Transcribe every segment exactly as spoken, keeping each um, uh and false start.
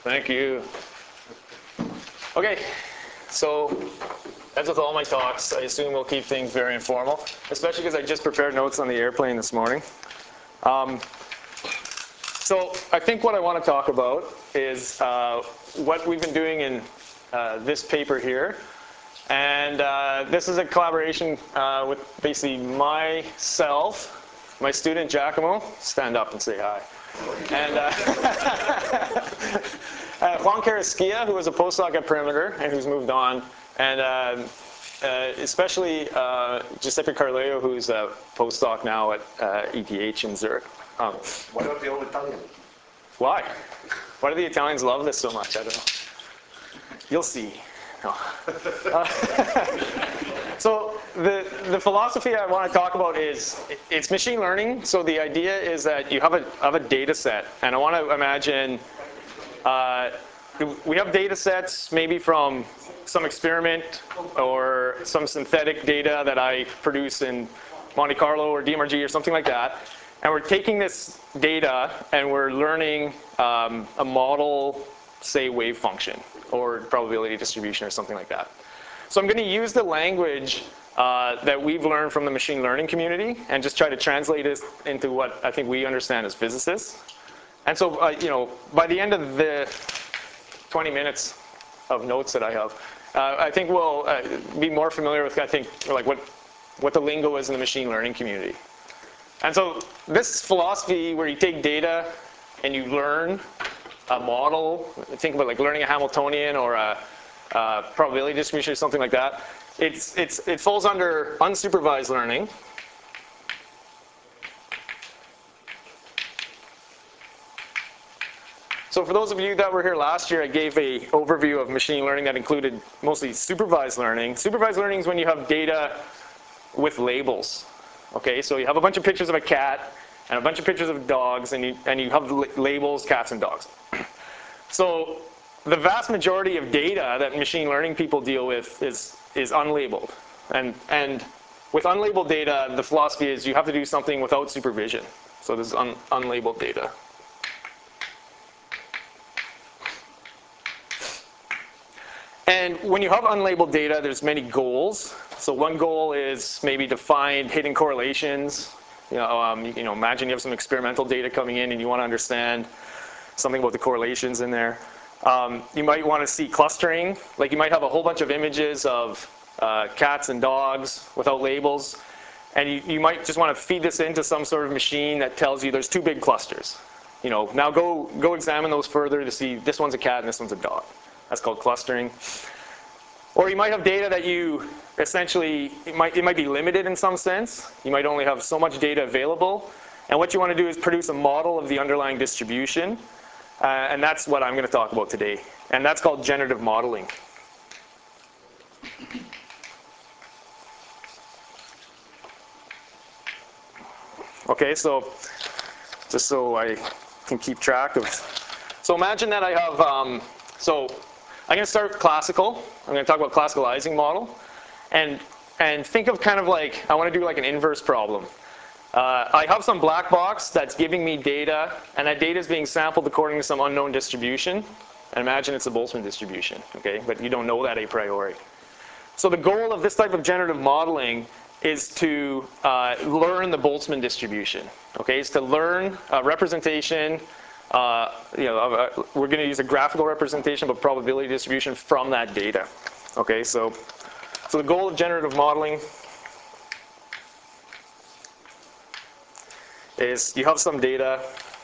Thank you. Okay, so as with all my talks, I assume we'll keep things very informal, especially because I just prepared notes on the airplane this morning. Um, so I think what I want to talk about is uh, what we've been doing in uh, this paper here. And uh, this is a collaboration uh, with basically myself, my student Giacomo, stand up and say hi, and uh, uh, Juan Carrasquilla, who was a postdoc at Perimeter and who's moved on, and uh, uh, especially uh, Giuseppe Carleo, who's a postdoc now at uh, E T H in Zurich. Um, what about the old Italian? Why? Why do the Italians love this so much? I don't know. You'll see. No. Uh, so the, the philosophy I want to talk about is, it's machine learning. So the idea is that you have a, have a data set. And I want to imagine, uh, we have data sets maybe from some experiment or some synthetic data that I produce in Monte Carlo or D M R G or something like that. And we're taking this data and we're learning um, a model, say, wave function or probability distribution or something like that. So I'm going to use the language uh, that we've learned from the machine learning community and just try to translate it into what I think we understand as physicists. And so, uh, you know, by the end of the twenty minutes of notes that I have, uh, I think we'll uh, be more familiar with, I think, like what, what the lingo is in the machine learning community. And so this philosophy where you take data and you learn a model, think about like learning a Hamiltonian or a, a probability distribution or something like that, it's, it's, it falls under unsupervised learning. So for those of you that were here last year, I gave an overview of machine learning that included mostly supervised learning. Supervised learning is when you have data with labels. Okay, so you have a bunch of pictures of a cat and a bunch of pictures of dogs, and you, and you have labels, cats and dogs. So the vast majority of data that machine learning people deal with is, is unlabeled. And, and with unlabeled data, the philosophy is you have to do something without supervision. So this is un, unlabeled data. And when you have unlabeled data, there's many goals. So one goal is maybe to find hidden correlations. You know, um, you, you know, imagine you have some experimental data coming in and you want to understand something about the correlations in there. Um, you might want to see clustering. Like you might have a whole bunch of images of uh, cats and dogs without labels. And you, you might just want to feed this into some sort of machine that tells you there's two big clusters. You know, now go, go examine those further to see this one's a cat and this one's a dog. That's called clustering. Or you might have data that you essentially, it might, it might be limited in some sense. You might only have so much data available. And what you want to do is produce a model of the underlying distribution. Uh, and that's what I'm going to talk about today. And that's called generative modeling. Okay, so just so I can keep track of. So imagine that I have, um, so I'm going to start with classical. I'm going to talk about classical Ising model. And, and think of kind of like, I want to do like an inverse problem. Uh, I have some black box that's giving me data, and that data is being sampled according to some unknown distribution. And imagine it's a Boltzmann distribution, okay? But you don't know that a priori. So the goal of this type of generative modeling is to uh, learn the Boltzmann distribution, okay? It's to learn a representation, uh, you know, uh, we're going to use a graphical representation of a probability distribution from that data, okay? So, so the goal of generative modeling is you have some data.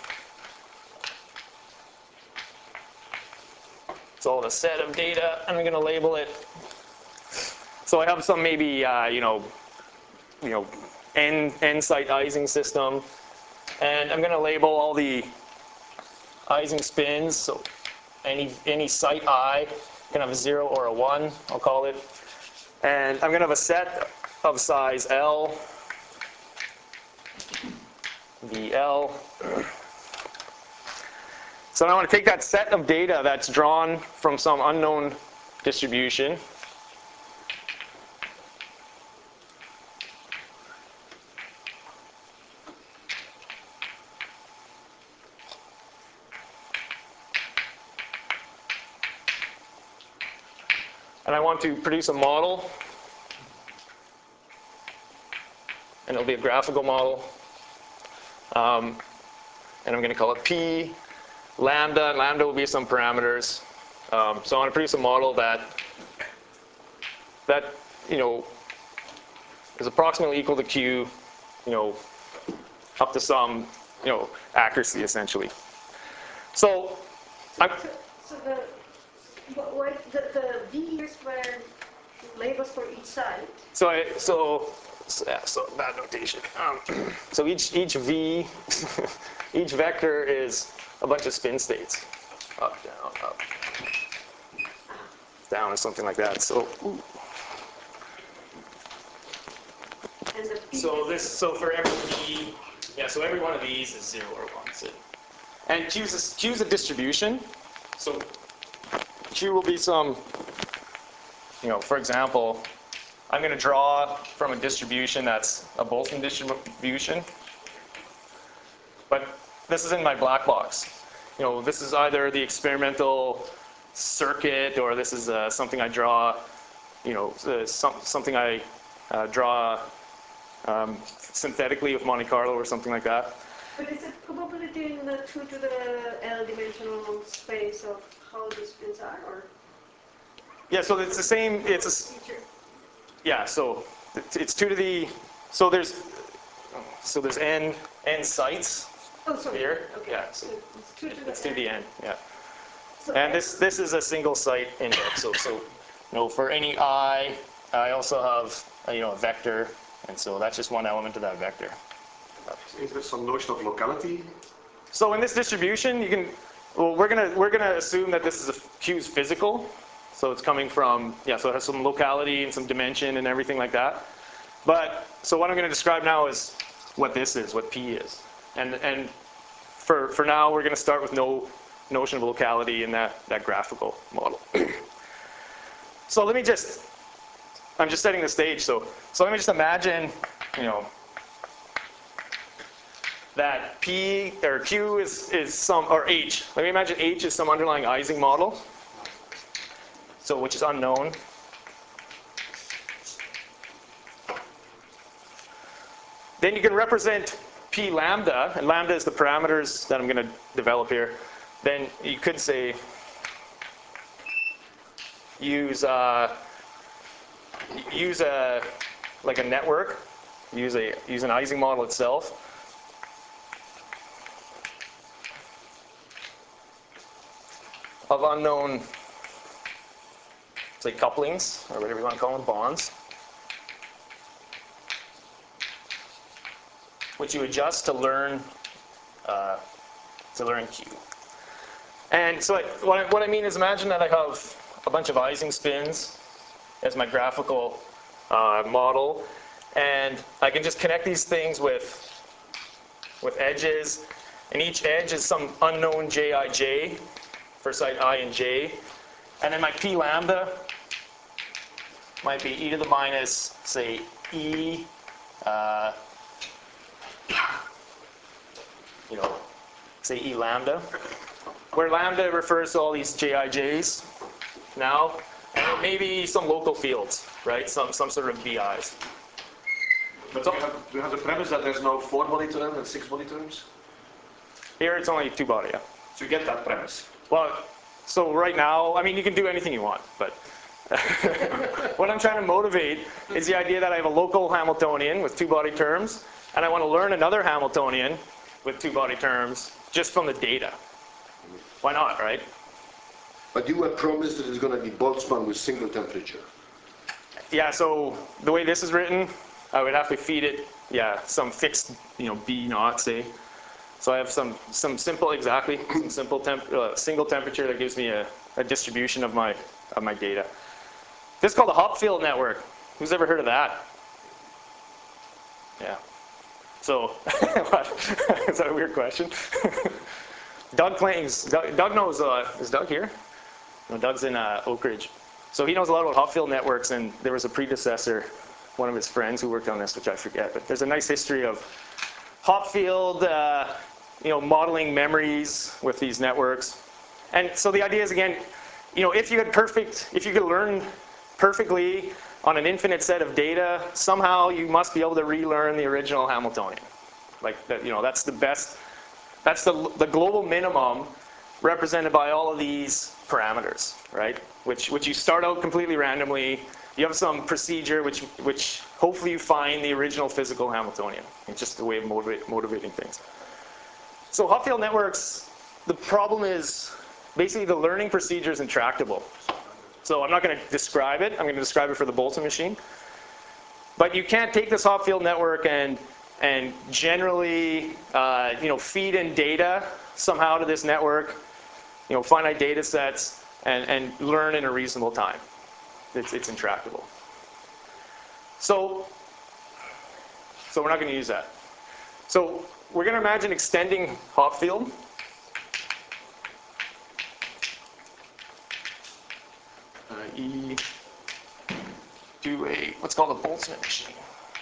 It's all a set of data, and I'm going to label it. So I have some maybe uh, you know, you know, n n site Ising system, and I'm going to label all the Ising spins. So any any site I can have a zero or a one. I'll call it, and I'm going to have a set of size L. V L. So now I want to take that set of data that's drawn from some unknown distribution. and I want to produce a model, and it'll be a graphical model, um, and I'm going to call it P lambda. Lambda will be some parameters. Um, so I want to produce a model that that you know is approximately equal to Q, you know, up to some you know accuracy essentially. So, so, so, so the what the, the V's were labels for each side. So I so so, yeah, so bad notation. Um, so each each V each vector is a bunch of spin states. Up, down, up, down, or something like that. So, and the P so this, so for every V, yeah, so every one of these is zero or one. So, and Q's is, Q's a distribution. So Q will be some, you know, for example, I'm going to draw from a distribution that's a Boltzmann distribution. But this is in my black box. You know, this is either the experimental circuit, or this is uh, something I draw, you know, uh, some, something I uh, draw um, synthetically with Monte Carlo or something like that. But is it probability in the two to the L dimensional space of how the spins are, or? Yeah, so it's the same, it's a, yeah, so it's two to the, so there's, so there's n, n sites. Oh, sorry. Here, okay. yeah, so So it's two to the it's to the n, yeah. So And this this is a single site index. So so, you know, for any I, I also have a, you know a vector, and so that's just one element of that vector. Is there some notion of locality? So in this distribution, you can, well, we're gonna we're gonna assume that this is a Q is physical, so it's coming from yeah, so it has some locality and some dimension and everything like that. But so what I'm going to describe now is what this is, what P is. And, and for, for now, we're going to start with no notion of locality in that, that graphical model. So let me just, I'm just setting the stage. So, so let me just imagine, you know, that P or Q is, is some, or H. Let me imagine H is some underlying Ising model, so which is unknown. Then you can represent P lambda, and lambda is the parameters that I'm going to develop here. Then you could say use uh, use a like a network, use a use an Ising model itself. Of unknown, say couplings or whatever you want to call them, bonds, which you adjust to learn uh, to learn Q. And so I, what, I, what I mean is, imagine that I have a bunch of Ising spins as my graphical uh, model, and I can just connect these things with with edges, and each edge is some unknown J I J for site I and J, and then my P lambda might be e to the minus, say, e, uh, you know, say e lambda, where lambda refers to all these J I Js now, and maybe some local fields, right? Some some sort of B Is. But do you, have, do you have the premise that there's no four-body term and six-body terms? Here it's only two-body, yeah. So you get that premise? Well, so right now, I mean, you can do anything you want, but what I'm trying to motivate is the idea that I have a local Hamiltonian with two-body terms, and I want to learn another Hamiltonian with two-body terms just from the data. Why not, right? But you were promised that it's going to be Boltzmann with single temperature. Yeah, so the way this is written, I would have to feed it, yeah, some fixed, you know, B naught, say. So I have some some simple, exactly, some simple temp, uh, single temperature that gives me a, a distribution of my of my data. This is called the Hopfield network. Who's ever heard of that? Yeah. So, what? Is that a weird question? Doug claims, Doug, Doug knows, uh, is Doug here? No, Doug's in uh, Oak Ridge. So he knows a lot about Hopfield networks, and there was a predecessor, one of his friends who worked on this, which I forget, but there's a nice history of Hopfield, uh, you know, modeling memories with these networks. And so the idea is, again, you know, if you had perfect, if you could learn perfectly on an infinite set of data, somehow you must be able to relearn the original Hamiltonian. Like, that, you know, that's the best, that's the, the global minimum represented by all of these parameters, right? Which, which you start out completely randomly. You have some procedure which, which hopefully you find the original physical Hamiltonian. It's just a way of motivate, motivating things. So Hopfield networks, the problem is basically the learning procedure is intractable. So I'm not going to describe it. I'm going to describe it for the Boltzmann machine. But you can't take this Hopfield network and, and generally uh, you know, feed in data somehow to this network, you know, finite data sets, and, and learn in a reasonable time. It's, it's intractable. So, so we're not going to use that. So we're going to imagine extending Hopfield. Uh, e to a what's called a Boltzmann machine.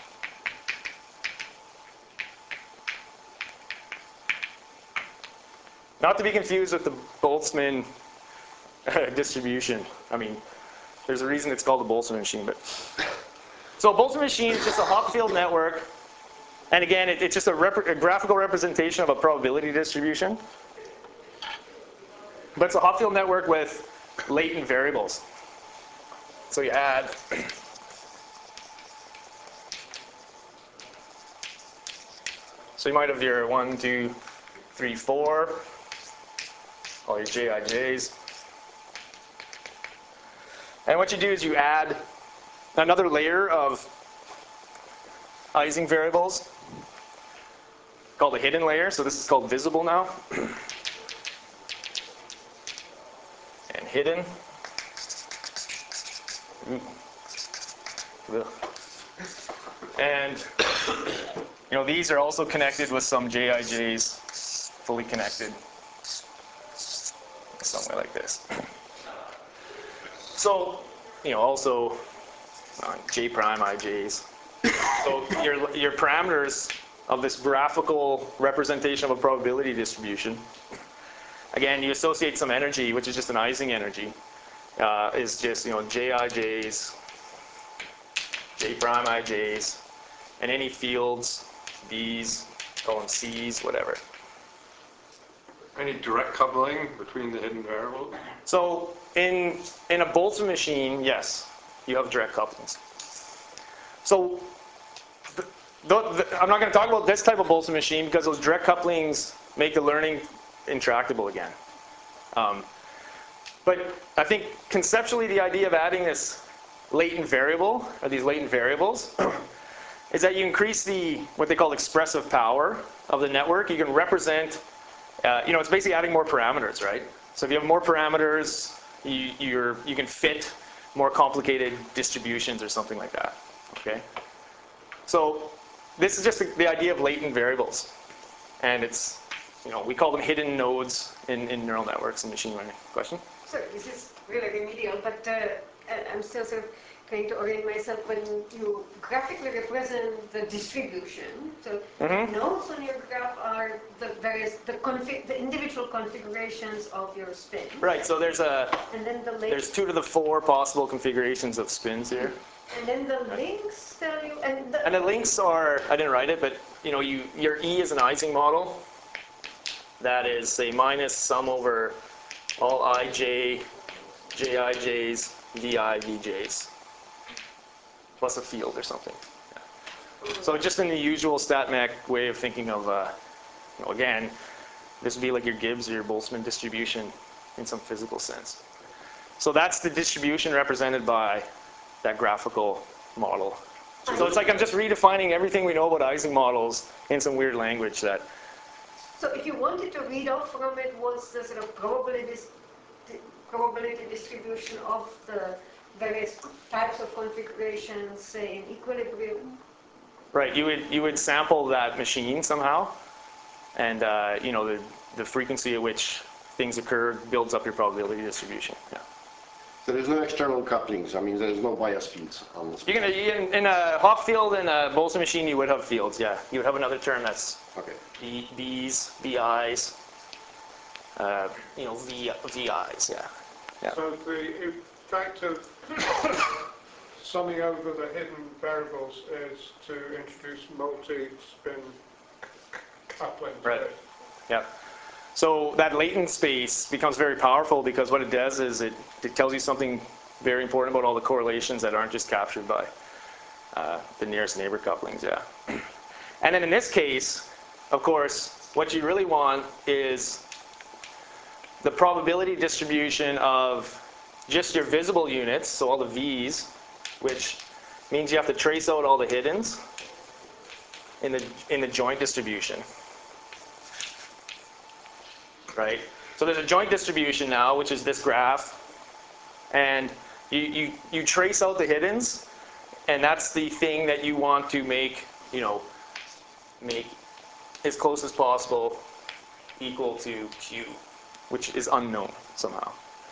Not to be confused with the Boltzmann uh, distribution. I mean, there's a reason it's called a Boltzmann machine. But so a Boltzmann machine is just a Hopfield network, and again, it, it's just a, rep a graphical representation of a probability distribution. But it's a Hopfield network with latent variables. So you add so you might have your one, two, three, four, all your J I Js. And what you do is you add another layer of Ising variables called a hidden layer. So this is called visible now. And hidden. And you know, these are also connected with some J I Js, fully connected, somewhere like this. So, you know, also uh, J prime I Js. So your your parameters of this graphical representation of a probability distribution. Again, you associate some energy, which is just an Ising energy. Uh, is just, you know, J I Js, J prime I Js, and any fields, B's, call them C's, whatever. Any direct coupling between the hidden variables? So in, in a Boltzmann machine, yes, you have direct couplings. So the, the, the, I'm not going to talk about this type of Boltzmann machine because those direct couplings make the learning intractable again. Um, But I think conceptually the idea of adding this latent variable, or these latent variables, is that you increase the, what they call expressive power of the network. You can represent, uh, you know, it's basically adding more parameters, right? So if you have more parameters, you, you're, you can fit more complicated distributions or something like that, okay? So this is just the, the idea of latent variables. And it's, you know, we call them hidden nodes in, in neural networks and machine learning. Question? So this is really remedial, but uh, I'm still sort of trying to orient myself when you graphically represent the distribution. So Mm-hmm. the nodes on your graph are the various, the, config, the individual configurations of your spin. Right, so there's a, And then the links. there's two to the four possible configurations of spins here. And then the links tell you, and the, And the links are, I didn't write it, but you know, you, your E is an Ising model. That is, say, minus sum over all ij, jij's, vi, vj's, plus a field or something. Yeah. So just in the usual StatMech way of thinking of, uh, you know, again, this would be like your Gibbs or your Boltzmann distribution in some physical sense. So that's the distribution represented by that graphical model. So it's like I'm just redefining everything we know about Ising models in some weird language that. so if you wanted to read off from it was the sort of probability, probability distribution of the various types of configurations, say in equilibrium. Right, you would you would sample that machine somehow, and uh, you know the the frequency at which things occur builds up your probability distribution. Yeah. So there's no external couplings. I mean, there's no bias feeds on this. You're gonna in, in a Hopfield and a Boltzmann machine, you would have fields. Yeah, you would have another term that's Okay. B, B's, B I's, uh, you know, V, V I's. Yeah. Yeah. So the, if, attractive summing over the hidden variables is to introduce multi-spin couplings. Right. Yeah. So that latent space becomes very powerful because what it does is it, it tells you something very important about all the correlations that aren't just captured by uh, the nearest neighbor couplings. Yeah. And then in this case, of course, what you really want is the probability distribution of just your visible units, so all the V's, which means you have to trace out all the hiddens in the, in the joint distribution. Right? So there's a joint distribution now, which is this graph, and you, you, you trace out the hiddens, and that's the thing that you want to make, you know, make as close as possible equal to Q, which is unknown somehow.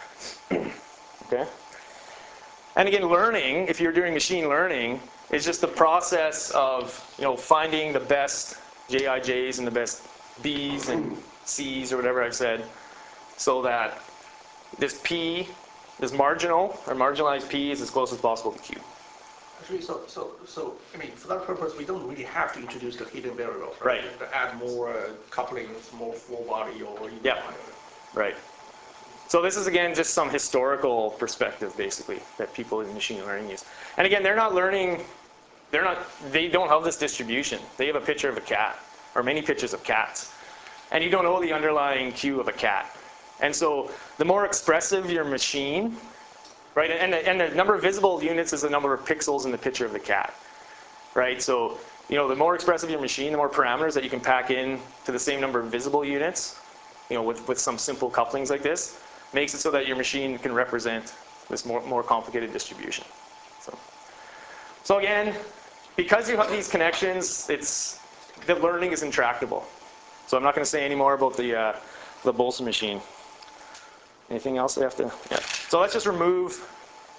Okay? And again, learning, if you're doing machine learning, is just the process of, you know, finding the best J I Js and the best Bs and Cs or whatever I've said, so that this P, this marginal or marginalized P is as close as possible to Q. Actually, so, so, so, I mean, for that purpose, we don't really have to introduce the hidden variables, Right. right? To add more uh, couplings, more full body, or even Yeah. Right. So this is, again, just some historical perspective, basically, that people in machine learning use. And again, they're not learning, they're not, they don't have this distribution. They have a picture of a cat, or many pictures of cats. And you don't know the underlying Q of a cat. And so the more expressive your machine, right, and the, and the number of visible units is the number of pixels in the picture of the cat, right? So, you know, the more expressive your machine, the more parameters that you can pack in to the same number of visible units, you know, with, with some simple couplings like this, makes it so that your machine can represent this more, more complicated distribution. So, so again, because you have these connections, it's, the learning is intractable. So I'm not going to say any more about the, uh, the Boltzmann machine. Anything else I have to? Yeah. So let's just remove.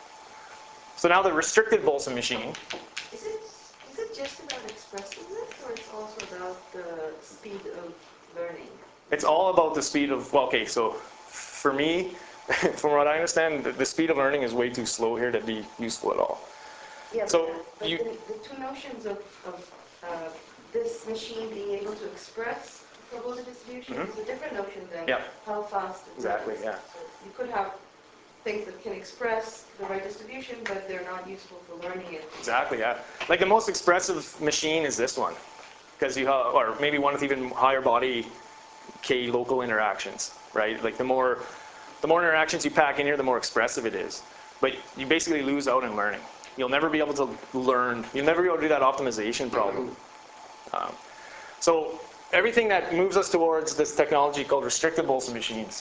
So now the restricted Boltzmann machine. Is it, is it just about expressiveness, or it's also about the speed of learning? It's all about the speed of, well, okay, so for me, from what I understand, the, the speed of learning is way too slow here to be useful at all. Yeah, So but, but you- the, the two notions of, of uh, this machine being able to express probability distribution Mhm. is a different notion than Yeah. how fast it Exactly, learns. yeah. So you could have things that can express the right distribution, but they're not useful for learning it. Exactly, yeah. Like the most expressive machine is this one, because you have, or maybe one with even higher body K local interactions, right? Like the more, the more interactions you pack in here, the more expressive it is. But you basically lose out in learning. You'll never be able to learn. You'll never be able to do that optimization problem. Um, so everything that moves us towards this technology called restricted Boltzmann machines.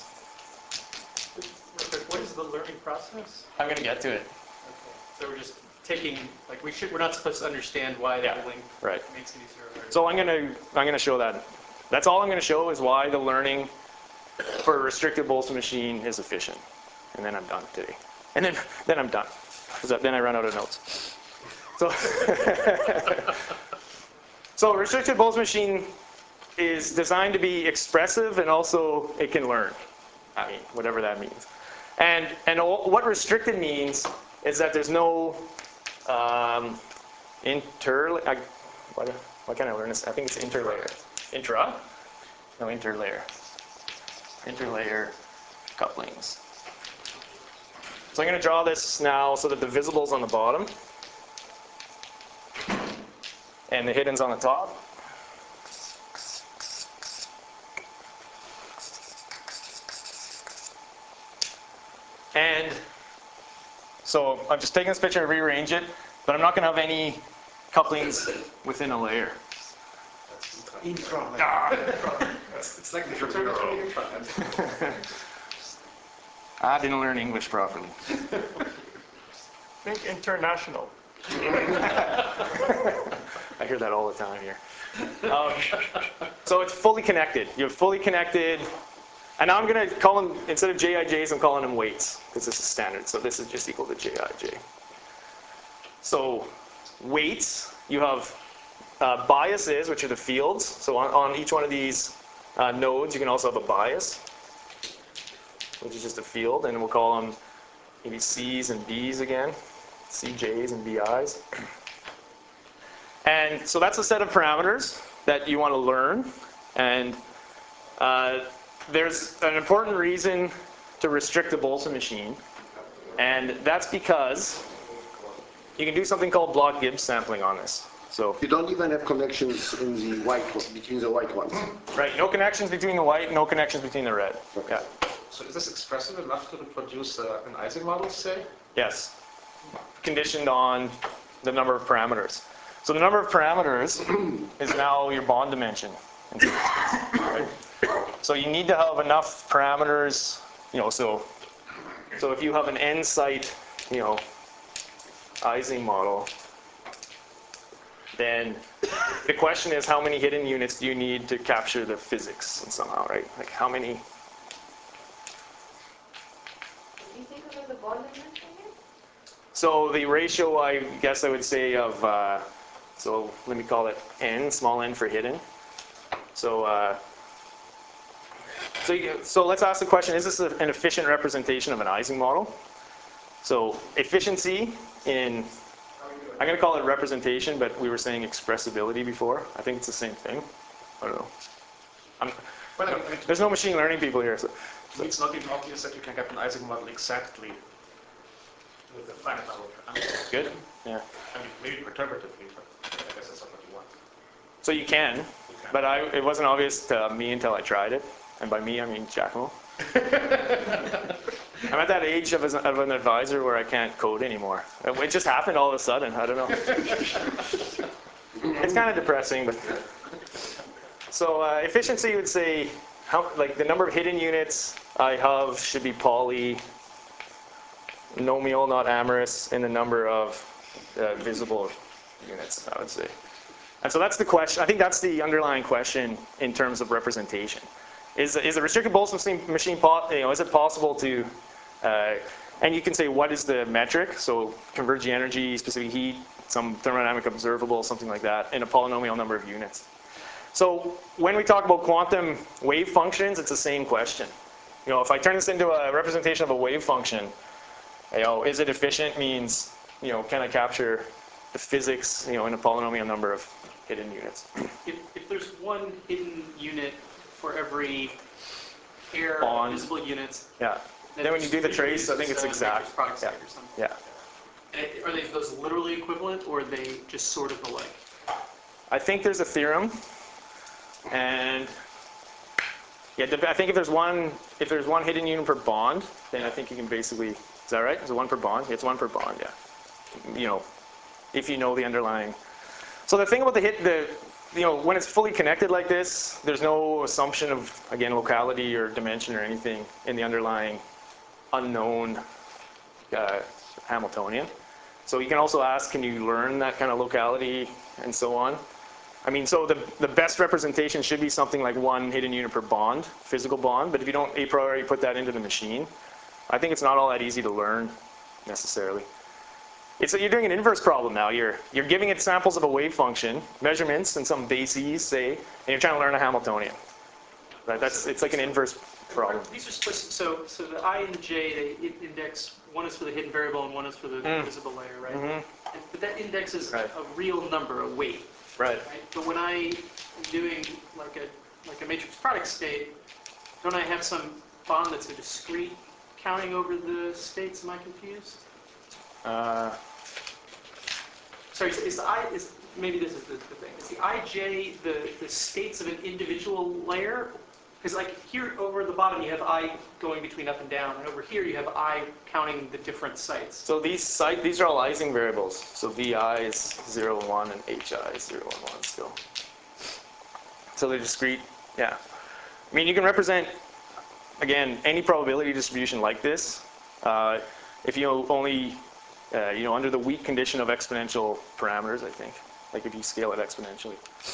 What is the learning process? I'm going to get to it. Okay. So we're just taking, like we should, we're not supposed to understand why Yeah, that link right. makes it easier. or harder. So I'm going to I'm going to show that. That's all I'm going to show is why the learning for a restricted Boltzmann machine is efficient. And then I'm done today. And then then I'm done. Because then I run out of notes. So so a restricted Boltzmann machine is designed to be expressive and also it can learn. I mean, whatever that means. And and all, what restricted means is that there's no um, inter. I, why, why can't I learn this? I think it's interlayer. Intra? No, interlayer. Interlayer couplings. So I'm going to draw this now so that the visible's on the bottom and the hidden's on the top. And so I'm just taking this picture and rearrange it, but I'm not going to have any couplings within a layer. Intra. It's, it's like the intra. I didn't learn English properly. Think international. I hear that all the time here. Um, so it's fully connected. You have fully connected, and now I'm going to call them, instead of J I Js, I'm calling them weights, because this is standard. So this is just equal to J I J. So weights, you have uh, biases, which are the fields. So on, on each one of these uh, nodes, you can also have a bias, which is just a field, and we'll call them maybe C's and B's again, C J's and B I's. And so that's a set of parameters that you want to learn. And uh, there's an important reason to restrict the Boltzmann machine. And that's because you can do something called block Gibbs sampling on this. So You don't even have connections in the white one, between the white ones. right, no connections between the white, no connections between the red. Yeah. So is this expressive enough to produce uh, an Ising model, say? Yes. Conditioned on the number of parameters. So the number of parameters is now your bond dimension. Right? So you need to have enough parameters, you know, so so if you have an n-site, you know, Ising model, then the question is how many hidden units do you need to capture the physics somehow, right? Like how many? Do you think of it as a bond dimension here? So the ratio, I guess I would say of, uh, so let me call it n, small n for hidden. So, uh, so, you, so let's ask the question, is this a, an efficient representation of an Ising model? So efficiency in, I'm going to call it representation, but we were saying expressibility before. I think it's the same thing. I don't know. I'm, Well, I mean, I mean, there's no machine learning people here. So, to me, it's not even obvious that you can get an Ising model exactly with a finite number of parameters. good? Yeah. I mean, maybe perturbatively, but I guess that's not what you want. So you can, but I, it wasn't obvious to me until I tried it. And by me, I mean Giacomo. I'm at that age of, a, of an advisor where I can't code anymore. It just happened all of a sudden. I don't know. It's kind of depressing, but so uh, efficiency would say how like the number of hidden units I have should be polynomial, not amorous, in the number of uh, visible units, I would say. And so that's the question. I think that's the underlying question in terms of representation. Is, is the restricted Boltzmann machine, you know, is it possible to, uh, and you can say what is the metric, so converging energy, specific heat, some thermodynamic observable, something like that, in a polynomial number of units. So when we talk about quantum wave functions, it's the same question. You know, if I turn this into a representation of a wave function, you know, is it efficient means, you know, can I capture the physics, you know, in a polynomial number of hidden units? If, if there's one hidden unit for every pair Bond. of visible units, Yeah. Then when you do the trace, I think it's produces, uh, exact. matrix product Yeah. state or something. Yeah. And it- are they those literally equivalent, or are they just sort of alike? I think there's a theorem, and yeah, I think if there's one if there's one hidden unit per bond, then I think you can basically, is that right? Is it one per bond? It's one per bond, yeah. You know, if you know the underlying. So the thing about the hit, the you know, when it's fully connected like this, there's no assumption of, again, locality or dimension or anything in the underlying unknown uh, Hamiltonian. So you can also ask, can you learn that kind of locality and so on? I mean, so the, the best representation should be something like one hidden unit per bond, physical bond, but if you don't a priori put that into the machine, I think it's not all that easy to learn necessarily. It's that you're doing an inverse problem now. You're, you're giving it samples of a wave function, measurements, and some bases, say, and you're trying to learn a Hamiltonian. Right? That's, it's like an inverse problem. These are supposed to, so, so the I and the J, they i- index, one is for the hidden variable and one is for the Mm. visible layer, right? Mm-hmm. And, but that index is Right. a real number, a weight, Right. right? But when I am doing like a, like a matrix product state, don't I have some bond that's a discrete counting over the states? Am I confused? Uh, Sorry, is, is the I, is, maybe this is the, the thing. Is the I J the, the states of an individual layer? Because like here over the bottom you have I going between up and down, and over here you have I counting the different sites. so these site, these are all Ising variables. So V I is zero, one, and H I is zero, and one still. So they're discrete, yeah. I mean, you can represent, again, any probability distribution like this. Uh, if you only, uh, you know, under the weak condition of exponential parameters, I think. Like if you scale it exponentially.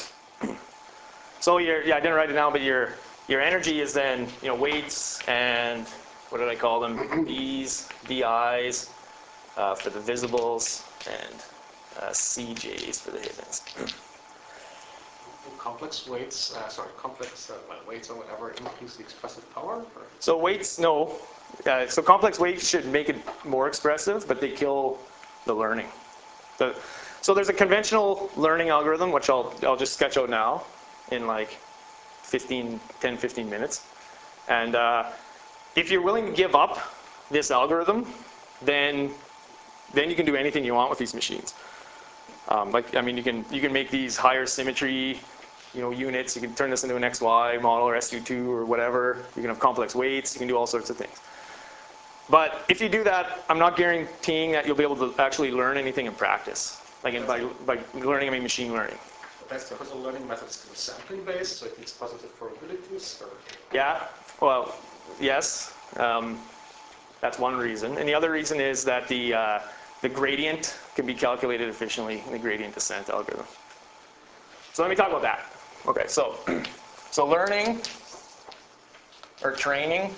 So your, yeah, I didn't write it down, but your your energy is then, you know, weights and what did I call them? B's, B I's uh, for the visibles, and uh, C J's for the hiddens. Will complex weights, uh, sorry, complex uh, weights or whatever increase the expressive power? Or? So weights, no. Uh, so complex weights should make it more expressive, but they kill the learning. The, so there's a conventional learning algorithm, which I'll, I'll just sketch out now in like fifteen, ten, fifteen minutes. And uh, if you're willing to give up this algorithm, then, then you can do anything you want with these machines. Um, like, I mean, you can, you can make these higher symmetry, you know, units. You can turn this into an X Y model or S U two or whatever. You can have complex weights. You can do all sorts of things. But if you do that, I'm not guaranteeing that you'll be able to actually learn anything in practice, like in, by, by learning, I mean machine learning. But that's because the learning method is still sampling based, so it needs positive probabilities. Or? Yeah, well, yes. Um, that's one reason. And the other reason is that the, uh, the gradient can be calculated efficiently in the gradient descent algorithm. So let me talk about that. Okay, so, so learning or training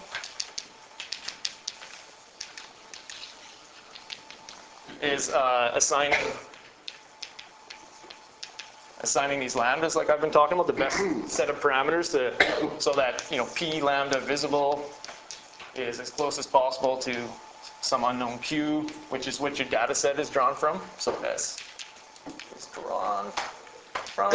is uh, assigning assigning these lambdas, like I've been talking about, the best set of parameters to, so that, you know, p lambda visible is as close as possible to some unknown q, which is what your data set is drawn from. So S is drawn from.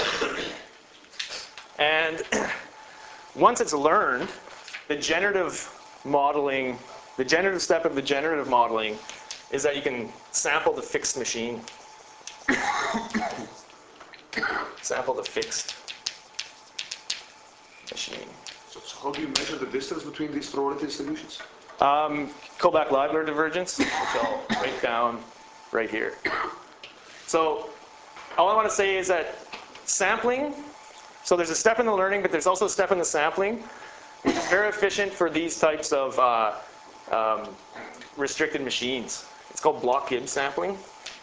And once it's learned, the generative modeling, the generative step of the generative modeling is that you can sample the fixed machine. Sample the fixed machine. So, so how do you measure the distance between these probability distributions? Um, Kullback-Leibler divergence, which I'll write down right here. So all I want to say is that sampling, so there's a step in the learning, but there's also a step in the sampling, which is very efficient for these types of uh, um, restricted machines. It's called block-Gibbs sampling.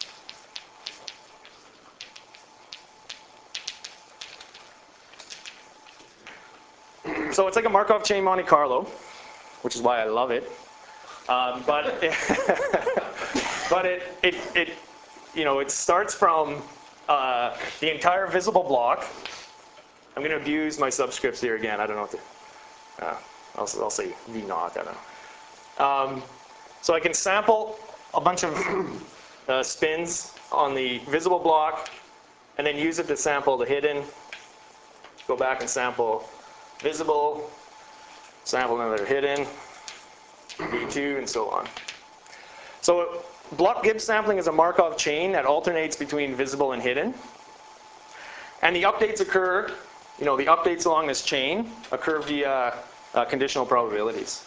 So it's like a Markov chain Monte Carlo, which is why I love it. Um, but it, but it, it, it, you know, it starts from uh, the entire visible block. I'm going to abuse my subscripts here again. I don't know what to, uh, I'll, I'll say V naught, I don't know. Um, so I can sample a bunch of uh, spins on the visible block and then use it to sample the hidden, go back and sample visible, sample another hidden, V two, and so on. So block-Gibbs sampling is a Markov chain that alternates between visible and hidden. And the updates occur, you know, the updates along this chain occur via uh, conditional probabilities.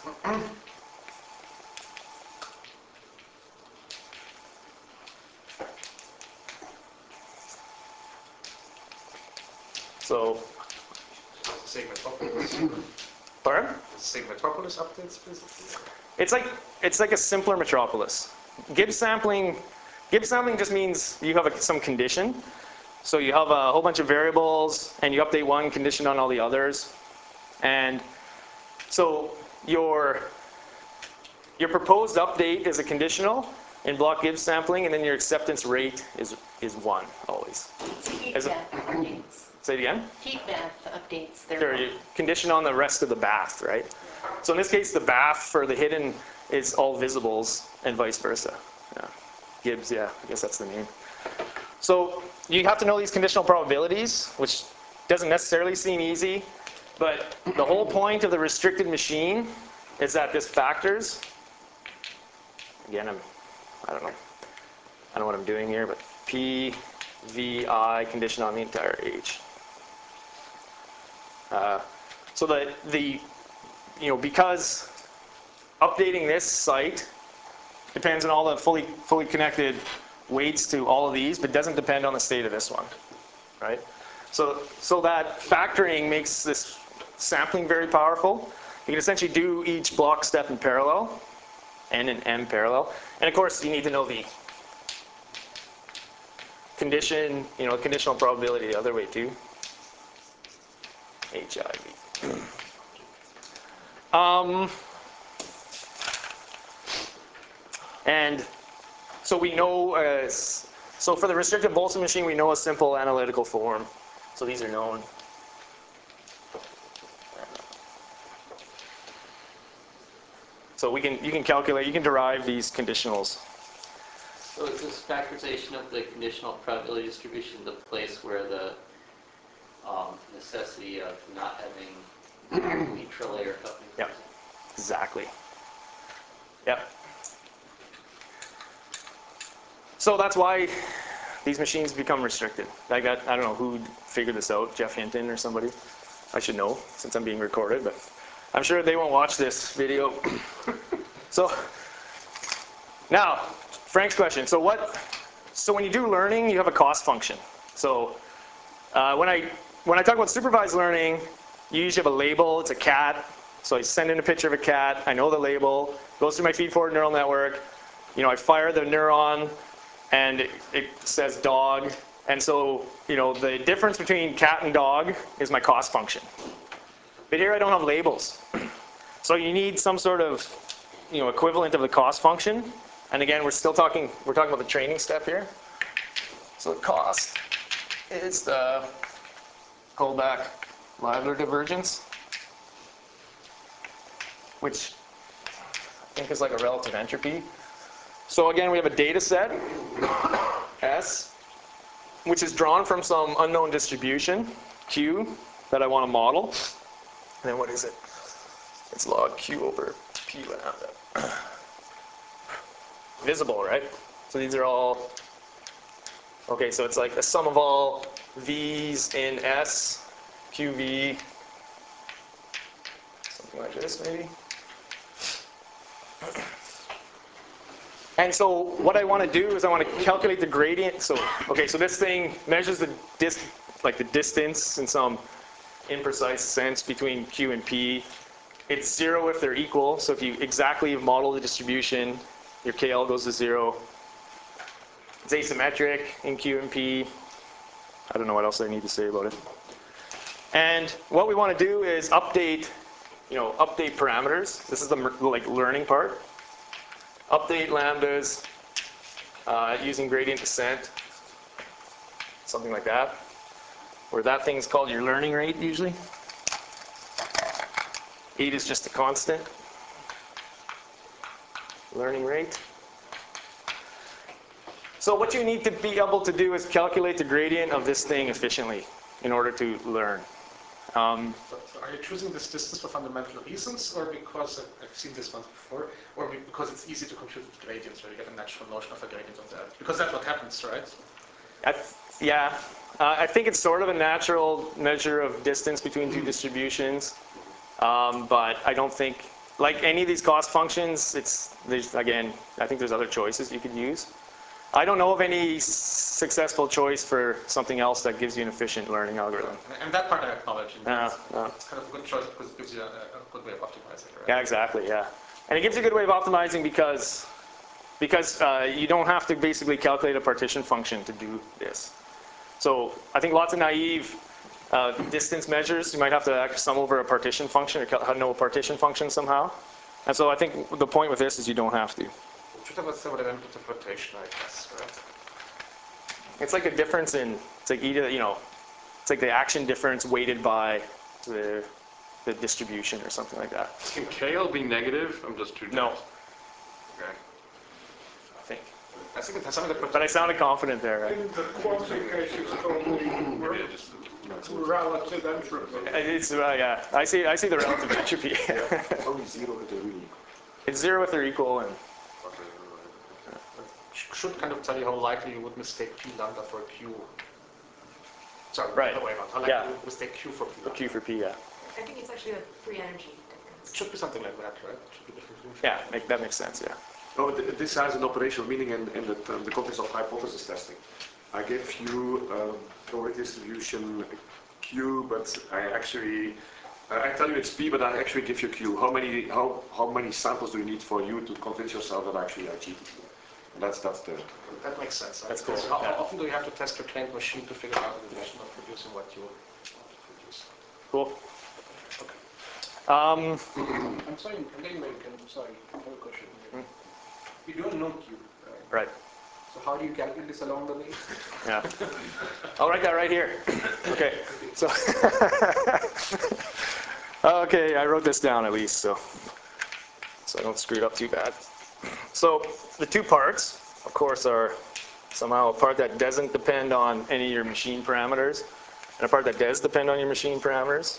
So, Say Metropolis. pardon? Say Metropolis updates, basically. It's like it's like a simpler Metropolis. Gibbs sampling, Gibbs sampling just means you have a, some condition. So you have a whole bunch of variables, and you update one condition on all the others, and so your your proposed update is a conditional in block-Gibbs sampling, and then your acceptance rate is is one always. Heat As a- bath updates. Say it again. Heat bath updates. They're Sure, you condition on the rest of the bath, right? So in this case, the bath for the hidden is all visibles and vice versa. Yeah. Gibbs, yeah, I guess that's the name. So you have to know these conditional probabilities, which doesn't necessarily seem easy, but the whole point of the restricted machine is that this factors, again, I'm, I don't know, I don't know what I'm doing here, but P, V, I, condition on the entire H. Uh, so that the, you know, because updating this site depends on all the fully fully connected weights to all of these, but doesn't depend on the state of this one, right? So so that factoring makes this sampling very powerful. You can essentially do each block step in parallel, N and M parallel, and of course you need to know the condition, you know, conditional probability the other way too. H I V. Um, and so we know, uh, so for the restricted Boltzmann machine, we know a simple analytical form. So these are known. So we can, you can calculate, you can derive these conditionals. So is this factorization of the conditional probability distribution the place where the um, necessity of not having intra-layer coupling? Yep, exactly. Yep. So that's why these machines become restricted. I got, I don't know who figured this out, Jeff Hinton or somebody. I should know since I'm being recorded, but I'm sure they won't watch this video. So now, Frank's question. So what? So when you do learning, you have a cost function. So uh, when I when I talk about supervised learning, you usually have a label. It's a cat. So I send in a picture of a cat. I know the label. Goes through my feed-forward neural network. You know, I fire the neuron, and it, it says dog. And so you know, the difference between cat and dog is my cost function. But here I don't have labels. So you need some sort of, you know, equivalent of the cost function. And again, we're still talking, we're talking about the training step here. So the cost is the Kullback-Leibler divergence, which I think is like a relative entropy. So again, we have a data set, S, which is drawn from some unknown distribution, Q, that I want to model. And then what is it? It's log Q over P lambda. Visible, right? So these are all, okay, so it's like the sum of all V's in S, Q V, something like this maybe. And so what I want to do is I want to calculate the gradient. So, okay, so this thing measures the dis, like the distance in some imprecise sense between Q and P. It's zero if they're equal. So if you exactly model the distribution, your K L goes to zero. It's asymmetric in Q and P. I don't know what else I need to say about it. And what we want to do is update, you know, update parameters. This is the like learning part. Update lambdas uh, using gradient descent, something like that. Where that thing's called your learning rate usually. Eight is just a constant. Learning rate. So what you need to be able to do is calculate the gradient of this thing efficiently in order to learn. Um, So are you choosing this distance for fundamental reasons, or because I've I've seen this once before, or because it's easy to compute with gradients, where you get a natural notion of a gradient of that? Because that's what happens, right? I th yeah, uh, I think it's sort of a natural measure of distance between two distributions, um, but I don't think, like any of these cost functions, it's there's again, I think there's other choices you could use. I don't know of any successful choice for something else that gives you an efficient learning algorithm. And, and that part I acknowledge. And Yeah, it's, yeah. it's kind of a good choice because it gives you a, a good way of optimizing, right? Yeah, exactly, yeah. And it gives you a good way of optimizing because, because uh, you don't have to basically calculate a partition function to do this. So I think lots of naive uh, distance measures, you might have to actually sum over a partition function or know a partition function somehow. And so I think the point with this is you don't have to. It should have a similar interpretation, I guess, right? It's like a difference in, it's like either, you know, it's like the action difference weighted by the, the distribution or something like that. Can K L be negative? I'm just too No, Okay. I think. I think it has some interpretation. But I sounded confident there, right? In the quantum case, it's probably Maybe I just relative entropy. It's, uh, yeah, I see, I see the relative entropy. Only zero if they're really. It's zero if they're equal and, Should kind of tell you how likely you would mistake P lambda for Q. Sorry, Right. the other way around. How likely Yeah. you would mistake Q for P lambda. Q for P, yeah. I think it's actually a free energy It difference. should be something like that, right? It should be different. Yeah, make, that makes sense, yeah. No, but th- this has an operational meaning in, in the, um, the context of hypothesis testing. I give you um, probability distribution Q, but I actually, uh, I tell you it's P, but I actually give you Q. How many, how, how many samples do you need for you to convince yourself that actually I cheated? And that's, that's the... That makes sense. Right? That's cool, Because How, yeah. how often do you have to test your trained machine to figure out the definition of producing what you want to produce? Cool. Um, I'm sorry, I'm getting very con- sorry, I have a question here. You don't know Q, right? right, So how do you calculate this along the way? yeah. I'll write that right here. Okay, so. Okay, I wrote this down at least, so. so I don't screw it up too bad. So the two parts, of course, are somehow a part that doesn't depend on any of your machine parameters, and a part that does depend on your machine parameters.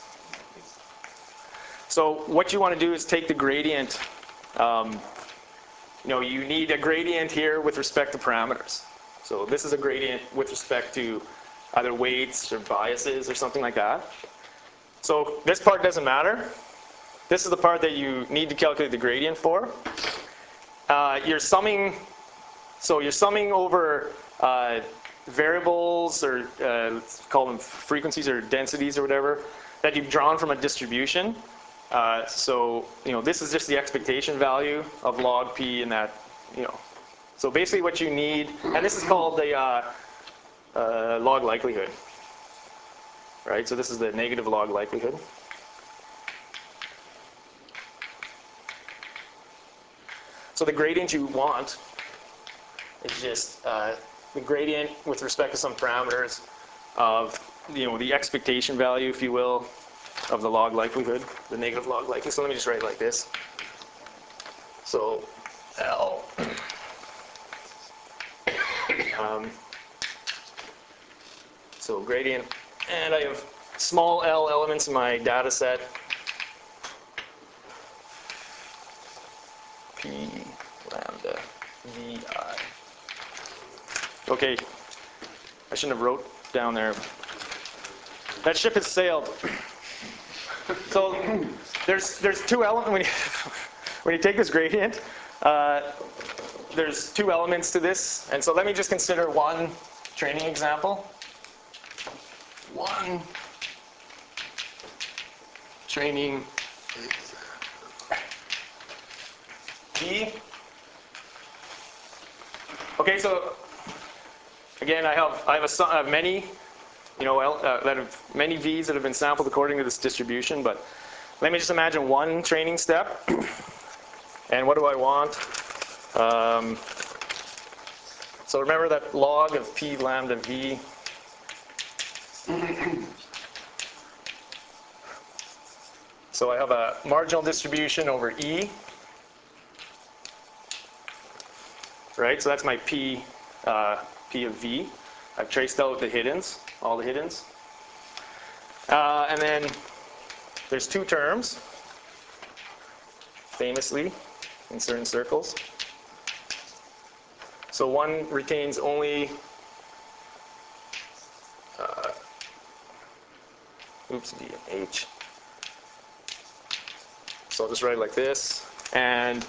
So what you want to do is take the gradient. Um, you know, you need a gradient here with respect to parameters. So this is a gradient with respect to either weights or biases or something like that. So this part doesn't matter. This is the part that you need to calculate the gradient for. Uh, you're summing, so you're summing over uh, variables, or uh, let's call them frequencies or densities or whatever, that you've drawn from a distribution. Uh, so, you know, this is just the expectation value of log p in that, you know. So basically what you need, and this is called the uh, uh, log likelihood, right? So this is the negative log likelihood. So the gradient you want is just uh, the gradient with respect to some parameters of, you know, the expectation value, if you will, of the log likelihood, the negative log likelihood. So let me just write it like this. So L. Um, so gradient, and I have small l elements in my data set. P lambda vi. Okay, I shouldn't have wrote down there. That ship has sailed. So there's there's two elements when you when you take this gradient. Uh, there's two elements to this, and so let me just consider one training example. One training V. Okay, so again, I have I have a I have many, you know, uh, that have many V's that have been sampled according to this distribution. But let me just imagine one training step. And what do I want? Um, so remember that log of p lambda v. So I have a marginal distribution over E. Right, so that's my P, uh, P of V. I've traced out the hiddens, all the hiddens. Uh, and then there's two terms, famously, in certain circles. So one retains only, uh, oops, V and H. So I'll just write it like this. And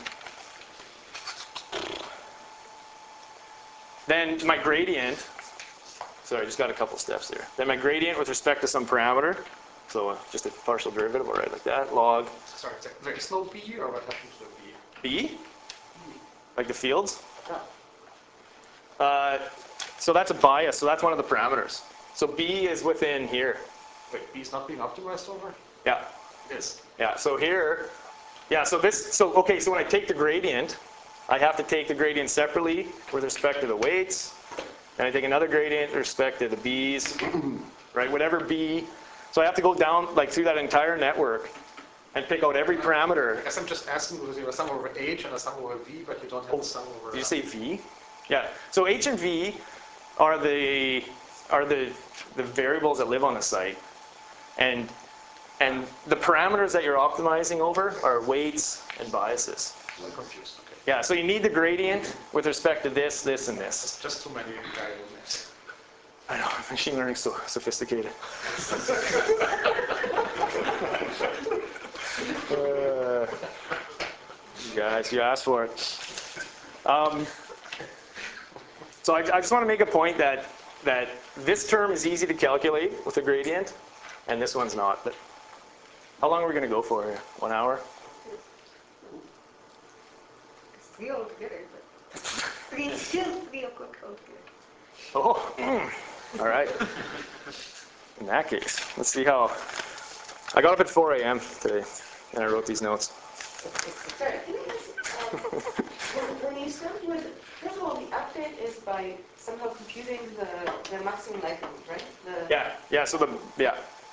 then my gradient, sorry, I just got a couple steps there. Then my gradient with respect to some parameter, so uh, just a partial derivative, I'll write it like that, log. Sorry, is there slow B, or what happened to the B? B? Like the fields? Yeah. Uh, so that's a bias, so that's one of the parameters. So B is within here. Wait, B is not being optimized over? Yeah. It is. Yeah, so here, yeah, so this, so okay, so when I take the gradient, I have to take the gradient separately with respect to the weights, and I take another gradient with respect to the B's, right? Whatever B, so I have to go down like through that entire network and pick out every parameter. I guess I'm just asking because you have a sum over H and a sum over V, but you don't have a sum over. Did you say V? Yeah. So H and V are the are the the variables that live on the site, and and the parameters that you're optimizing over are weights and biases. I'm confused. Okay. Yeah. So you need the gradient with respect to this, this, and this. It's just too many variables. I know. Machine learning's so sophisticated. uh, you guys, you asked for it. Um, so I, I just want to make a point that that this term is easy to calculate with a gradient, and this one's not. But how long are we going to go for here? One hour? Three altogether, but three, still three o'clock altogether. Oh, mm. All right. In that case, let's see how. I got up at four A M today, and I wrote these notes. Sorry, can I ask, um, when, when you start with, first of all, the update is by somehow computing the, the maximum likelihood, right? The, Yeah, yeah. So the yeah.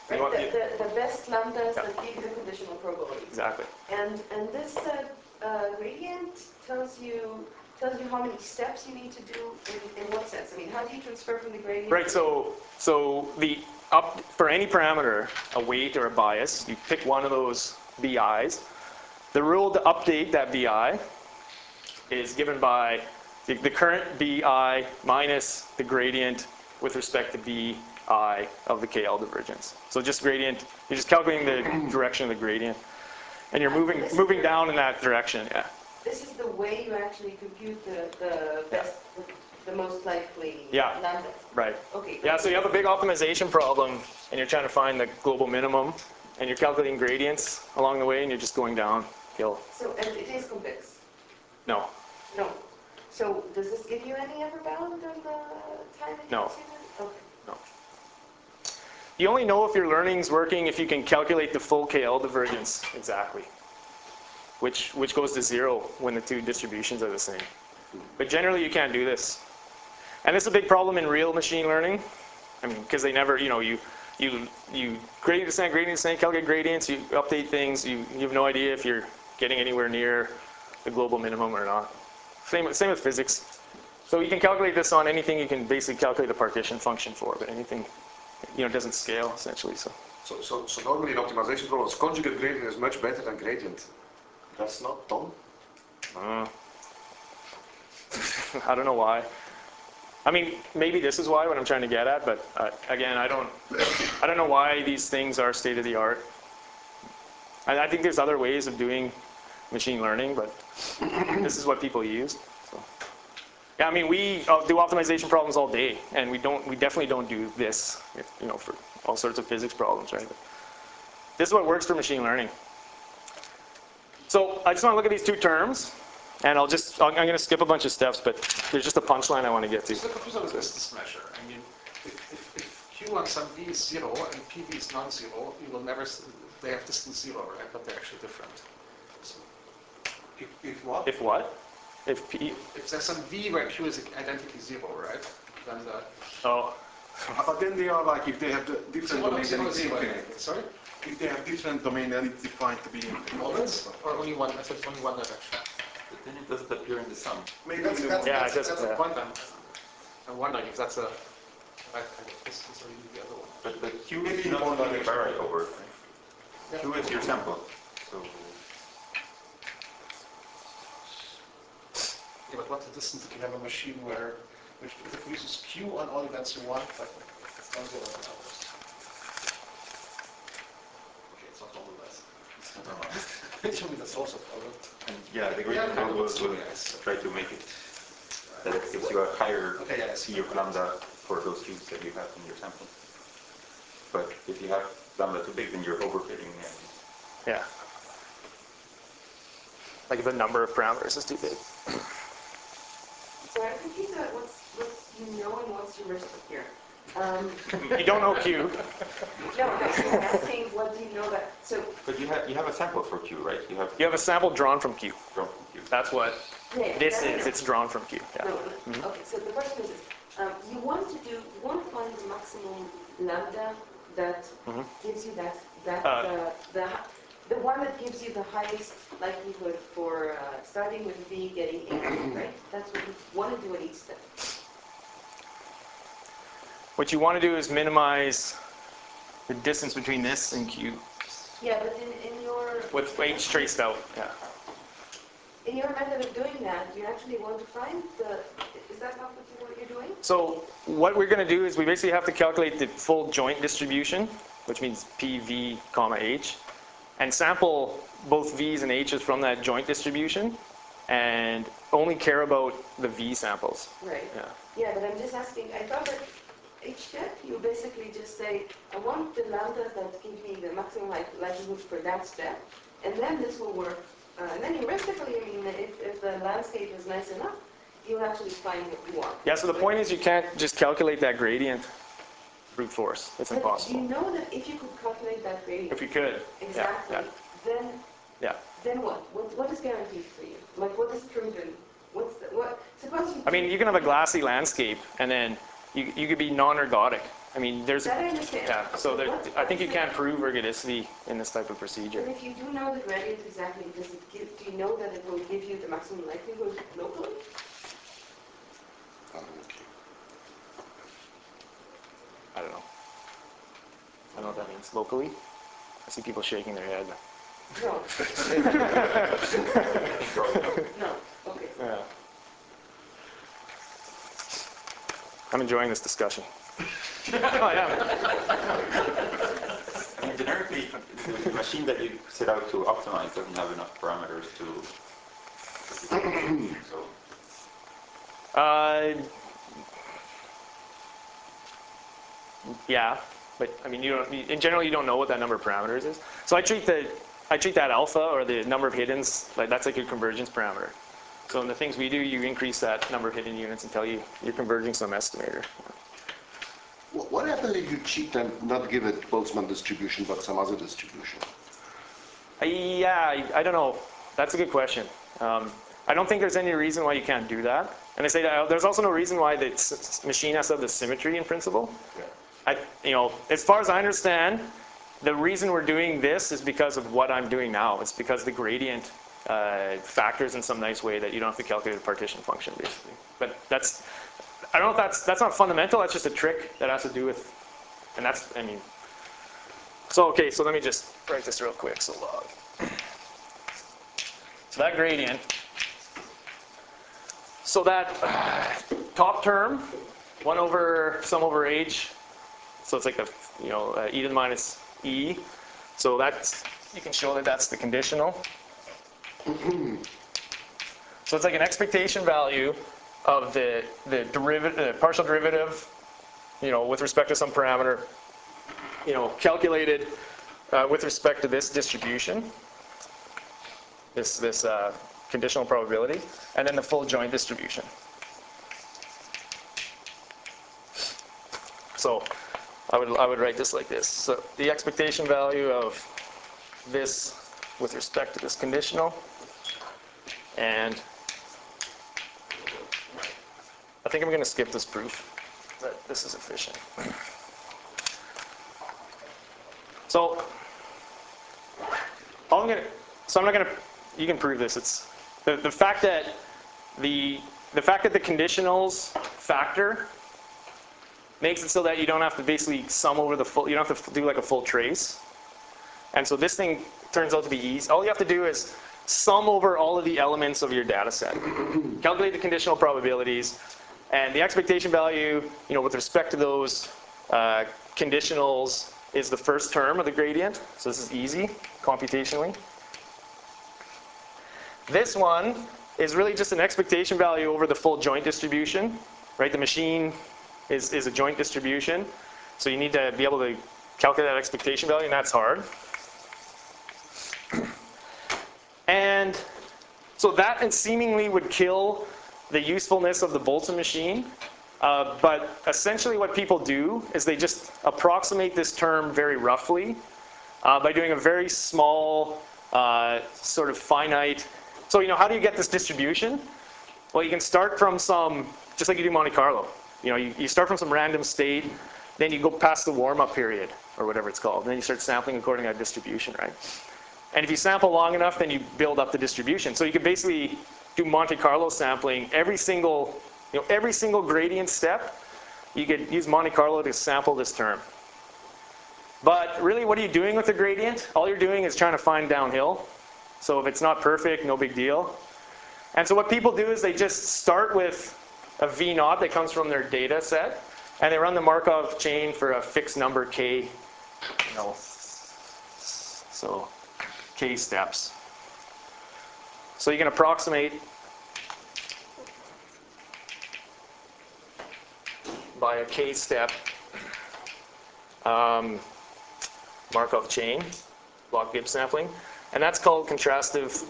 You Right, want the, the- the, the best lambdas Yeah. that give you the conditional probability. Exactly. And, and this uh, uh, gradient tells you, tells you how many steps you need to do in, in what sense? I mean, how do you transfer from the gradient? Right, to- so, so the up, for any parameter, a weight or a bias, you pick one of those B Is. The rule to update that B I is given by the, the current B I minus the gradient with respect to B I of the K L divergence. So just gradient, you're just calculating the direction of the gradient, and you're moving, moving down in that direction, yeah. This is the way you actually compute the, the best, the, the most likely Yeah. lambda. Right. Okay. Yeah, so you have a big optimization problem, and you're trying to find the global minimum, and you're calculating gradients along the way, and you're just going downhill. So, and it is convex? No. No. So does this give you any upper bound on the time it No. takes you to? Okay. No. You only know if your learning's working if you can calculate the full K L divergence exactly, which, which goes to zero when the two distributions are the same. But generally, you can't do this. And this is a big problem in real machine learning. I mean, because they never, you know, you, you, you gradient descent, gradient descent, calculate gradients, you update things, you, you have no idea if you're getting anywhere near the global minimum or not. Same, same with physics. So you can calculate this on anything you can basically calculate a partition function for, but anything, you know, doesn't scale essentially. So, So, so, so normally in optimization problems, conjugate gradient is much better than gradient. That's not done. uh, I don't know why. I mean, maybe this is why, what I'm trying to get at, but uh, again, I don't, I don't know why these things are state of the art. And I think there's other ways of doing machine learning, but this is what people use. So. Yeah, I mean, we uh, do optimization problems all day, and we don't, we definitely don't do this, you know, for all sorts of physics problems, right? But this is what works for machine learning. So I just want to look at these two terms, and I'll just, I'm going to skip a bunch of steps, but there's just a punchline I want to get to. So the confusing is distance measure. I mean, if, if, if Q on some V is zero and P V is non-zero, you will never, s- they have distance zero, right? But they're actually different. So if, if what? If what? If P, If there's some V where Q is identically zero, right? Then the oh, But then they are like, if they have the different zero, domains, then zero, it's zero. infinite. Sorry? If they have different domain, then it's defined to be infinite. Moments or only one? I said only one direction. But then it doesn't appear in the sum. Maybe That's, in the that's, Yeah, that's, it does- that's yeah. the point I'm, I'm wondering if that's a right kind of distance or even the other one. But, but Q Maybe is in not one like a direction. variable, right? Yeah. Q is your sample. So Yeah, but what's the distance if you have a machine where, which if it uses Q on all events you want, but it's not zero on the others? Okay, it's not all less. Show me the source of all of and yeah, the Yeah, gradient okay, will, it's will really nice. try to make it that it gives you a higher Okay, yeah, I see. C of lambda for those Qs that you have in your sample. But if you have lambda too big, then you're overfitting and yeah. Like if the number of parameters is too big. So I'm confused about what's, what's you know and what's heuristic here. Um, You don't know Q. no, no, I'm asking what do you know about, so, but you have you have a sample for Q, right? You have You have a sample drawn from Q. from Q. That's what yeah, this that I is. know. It's drawn from Q. Yeah. No, no. Okay, so the question is, this. um, you want to do, you want to find the maximum lambda that Mhm. gives you that, that, Uh, uh, the, the one that gives you the highest likelihood for uh, starting with V, getting A, right? That's what you want to do at each step. What you want to do is minimize the distance between this and Q Yeah, but in, in your... with H traced out. Yeah. In your method of doing that, you actually want to find the, is that not what, you, what you're doing? So what we're going to do is we basically have to calculate the full joint distribution, which means P, V, comma, H, and sample both V's and H's from that joint distribution, and only care about the V samples. Right. Yeah. Yeah, but I'm just asking, I thought that each step, you basically just say, I want the lambdas that give me the maximum like- likelihood for that step, and then this will work. Uh, and then heuristically, I mean, if, if the landscape is nice enough, you'll actually find what you want. Yeah, so the point is you can't just calculate that gradient brute force. It's But do you impossible. know that if you could calculate that gradient, If we could. exactly, Yeah, then yeah. then what? What what is guaranteed for you? Like what is proven? What's the, what? Suppose you. I mean, you can have a glassy landscape, and then you, you could be non-ergodic. I mean, there's, That I understand. yeah, so there, what- I think you what is can't prove ergodicity in this type of But procedure. if you do know the gradient exactly, does it give, do you know that it will give you the maximum likelihood locally? Okay. I don't know. I don't know what that means. Locally? I see people shaking their head. No. No, okay. Yeah. I'm enjoying this discussion. I am. I mean, generically, the machine that you set out to optimize doesn't have enough parameters to. So. Uh, yeah, but I mean, you don't. In general, you don't know what that number of parameters is. So I treat the, I treat that alpha or the number of hiddens like that's like your convergence parameter. So in the things we do, you increase that number of hidden units until you you're converging some estimator. What what happens if you cheat and not give it Boltzmann distribution but some other distribution? Uh, yeah, I, I don't know. That's a good question. Um, I don't think there's any reason why you can't do that. And I say that there's also no reason why the s- machine has to have the symmetry in principle. Yeah. I, you know, as far as I understand, the reason we're doing this is because of what I'm doing now. It's because the gradient uh, factors in some nice way that you don't have to calculate a partition function, basically. But that's, I don't know if that's, that's not fundamental, that's just a trick that has to do with, and that's, I mean, so okay, so let me just write this real quick, so log. So that gradient, so that uh, top term, one over sum over h, so it's like the, you know, uh, e to the minus e. So that's, you can show that that's the conditional. So it's like an expectation value of the, the derivative, the partial derivative, you know, with respect to some parameter, you know, calculated uh, with respect to this distribution, this, this uh, conditional probability, and then the full joint distribution. So I would, I would write this like this. So the expectation value of this with respect to this conditional, and I think I'm going to skip this proof, but this is efficient. So all I'm going to, so I'm not going to, you can prove this. It's the, the fact that the, the fact that the conditionals factor makes it so that you don't have to basically sum over the full, you don't have to do like a full trace. And so this thing turns out to be easy. All you have to do is sum over all of the elements of your data set. Calculate the conditional probabilities, and the expectation value, you know, with respect to those uh, conditionals is the first term of the gradient. So this is easy computationally. This one is really just an expectation value over the full joint distribution, right? The machine is, is a joint distribution. So you need to be able to calculate that expectation value, and that's hard. And so that seemingly would kill the usefulness of the Boltzmann machine. Uh, but essentially what people do is they just approximate this term very roughly uh, by doing a very small uh, sort of finite. So, you know, how do you get this distribution? Well, you can start from some, just like you do Monte Carlo. You know, you, you start from some random state, then you go past the warm-up period, or whatever it's called, and then you start sampling according to that distribution, right? And if you sample long enough, then you build up the distribution. So you could basically do Monte Carlo sampling every single, you know, every single gradient step. You could use Monte Carlo to sample this term. But really, what are you doing with the gradient? All you're doing is trying to find downhill. So if it's not perfect, no big deal. And so what people do is they just start with a V naught that comes from their data set, and they run the Markov chain for a fixed number k, you know, so k steps. So you can approximate by a k step um, Markov chain, block Gibbs sampling, and that's called contrastive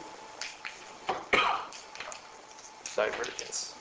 divergence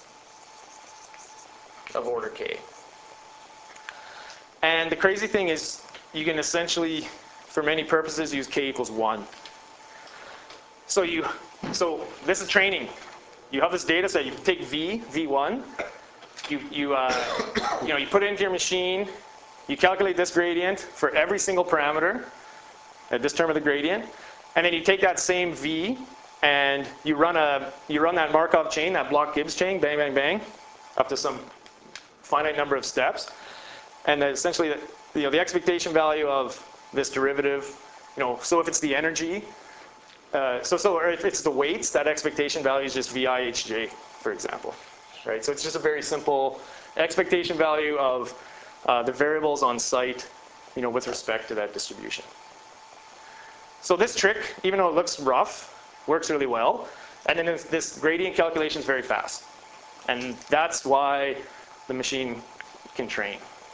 of order k. And the crazy thing is, you can essentially, for many purposes, use k equals one. So you, so this is training. You have this data set. You take v, v one. You you uh, you know you put it into your machine. You calculate this gradient for every single parameter at this term of the gradient, and then you take that same V and you run a you run that Markov chain, that Bloch-Gibbs chain, bang, bang, bang, up to some finite number of steps, and then essentially, the, you know, the expectation value of this derivative, you know, so if it's the energy, uh, so so or if it's the weights, that expectation value is just V I H J, for example, right? So it's just a very simple expectation value of uh, the variables on site, you know, with respect to that distribution. So this trick, even though it looks rough, works really well. And then this, this gradient calculation is very fast. And that's why the machine can train.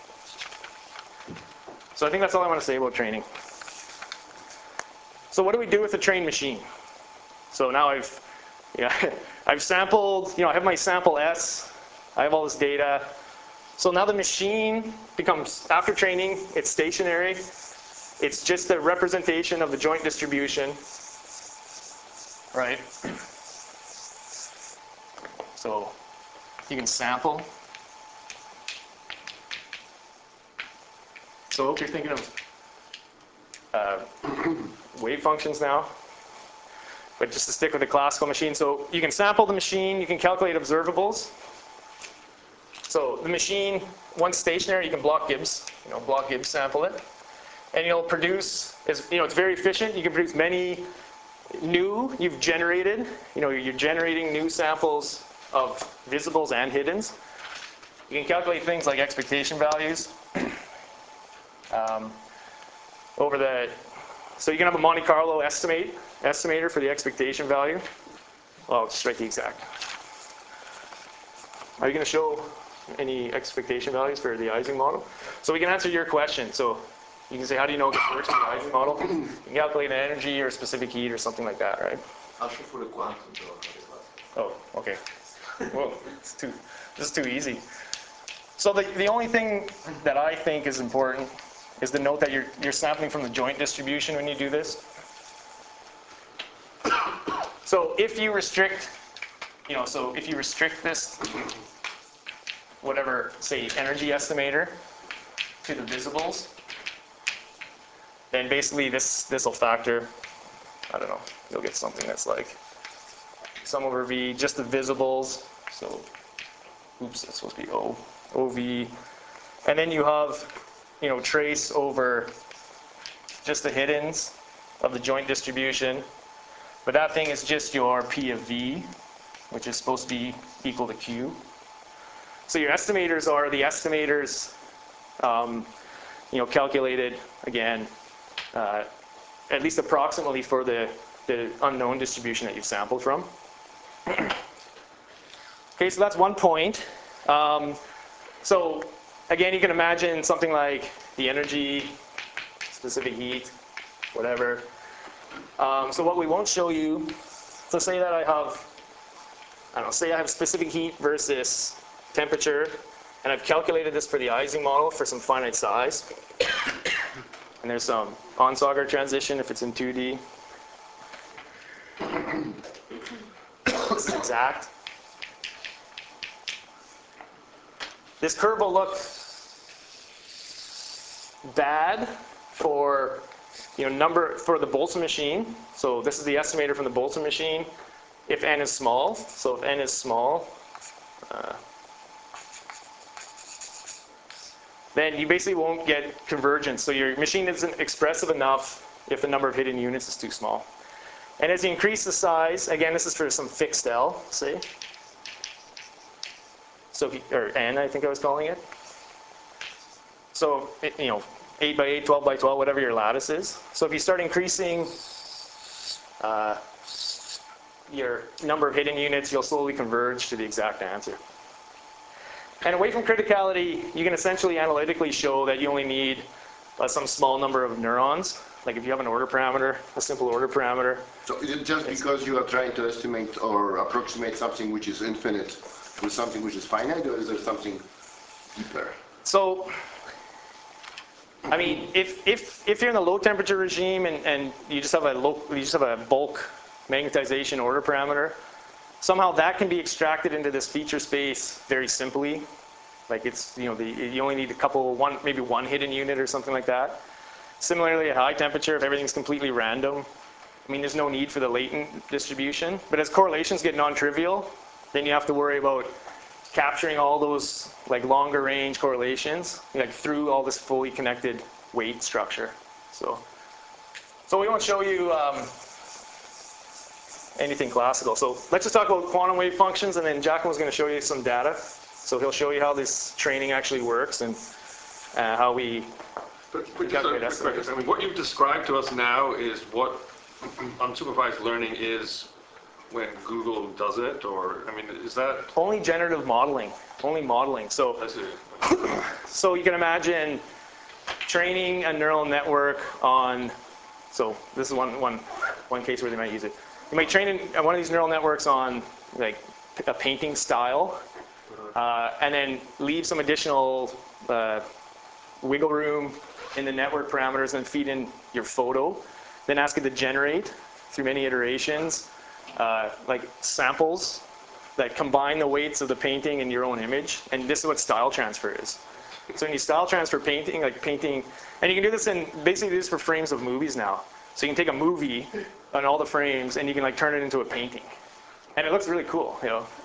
So I think that's all I want to say about training. So what do we do with a trained machine? So now I've, yeah, I've sampled, you know, I have my sample S, I have all this data. So now the machine becomes, after training, it's stationary. It's just a representation of the joint distribution, right? So you can sample. So I hope you're thinking of uh, wave functions now. But just to stick with the classical machine, so you can sample the machine, you can calculate observables. So the machine, once stationary, you can Bloch-Gibbs, you know, Bloch-Gibbs sample it. And you'll produce, is, you know, it's very efficient. You can produce many new, you've generated, you know, you're generating new samples of visibles and hiddens. You can calculate things like expectation values. Um, over the, so you can have a Monte Carlo estimate, estimator for the expectation value. Well, I'll just write the exact. Are you going to show any expectation values for the Ising model? So we can answer your question. So you can say, how do you know if it works with the Ising model? You can calculate an energy or specific heat or something like that, right? I'll show for the quantum though. Oh, okay. Whoa, it's too, this is too easy. So the, the only thing that I think is important is to note that you're, you're sampling from the joint distribution when you do this. So if you restrict, you know, so if you restrict this, whatever, say, energy estimator to the visibles, then basically this this will factor, I don't know, you'll get something that's like sum over V, just the visibles, so, oops, that's supposed to be O, O V, and then you have, you know, trace over just the hiddens of the joint distribution, but that thing is just your P of V, which is supposed to be equal to Q. So your estimators are the estimators, um, you know, calculated, again, uh, at least approximately for the, the unknown distribution that you've sampled from. Okay, so that's one point. Um, so again, you can imagine something like the energy, specific heat, whatever. Um, so what we won't show you, so say that I have, I don't know, say I have specific heat versus temperature, and I've calculated this for the Ising model for some finite size. And there's some Onsager transition if it's in two D. This is exact. This curve will look bad for, you know, number for the Boltzmann machine. So this is the estimator from the Boltzmann machine. If n is small, so if n is small, uh, then you basically won't get convergence. So your machine isn't expressive enough if the number of hidden units is too small. And as you increase the size, again, this is for some fixed L, see? So, or N, I think I was calling it. So, it, you know, eight by eight, twelve by twelve, whatever your lattice is. So if you start increasing uh, your number of hidden units, you'll slowly converge to the exact answer. And away from criticality, you can essentially analytically show that you only need uh, some small number of neurons. Like if you have an order parameter, a simple order parameter. So is it just because you are trying to estimate or approximate something which is infinite with something which is finite, or is there something deeper? So, I mean, if if if you're in the low temperature regime and, and you just have a low, you just have a bulk magnetization order parameter, somehow that can be extracted into this feature space very simply. Like it's, you know, the, you only need a couple, one, maybe one hidden unit or something like that. Similarly, at high temperature, if everything's completely random, I mean, there's no need for the latent distribution. But as correlations get non-trivial, then you have to worry about capturing all those like longer range correlations, like through all this fully connected weight structure. So, so we won't show you um, anything classical. So let's just talk about quantum wave functions, and then Giacomo's going to show you some data. So he'll show you how this training actually works and uh, how we But, but just a quick question. I mean, what you've described to us now is what unsupervised learning is when Google does it, or, I mean, is that? Only generative modeling, only modeling. So, so you can imagine training a neural network on, so this is one, one, one case where they might use it. You might train one of these neural networks on like a painting style, uh, and then leave some additional uh, wiggle room in the network parameters and feed in your photo. Then ask it to generate through many iterations, uh, like samples that combine the weights of the painting and your own image. And this is what style transfer is. So when you style transfer painting, like painting, and you can do this in, basically do this for frames of movies now. So you can take a movie on all the frames and you can like turn it into a painting. And it looks really cool, you know.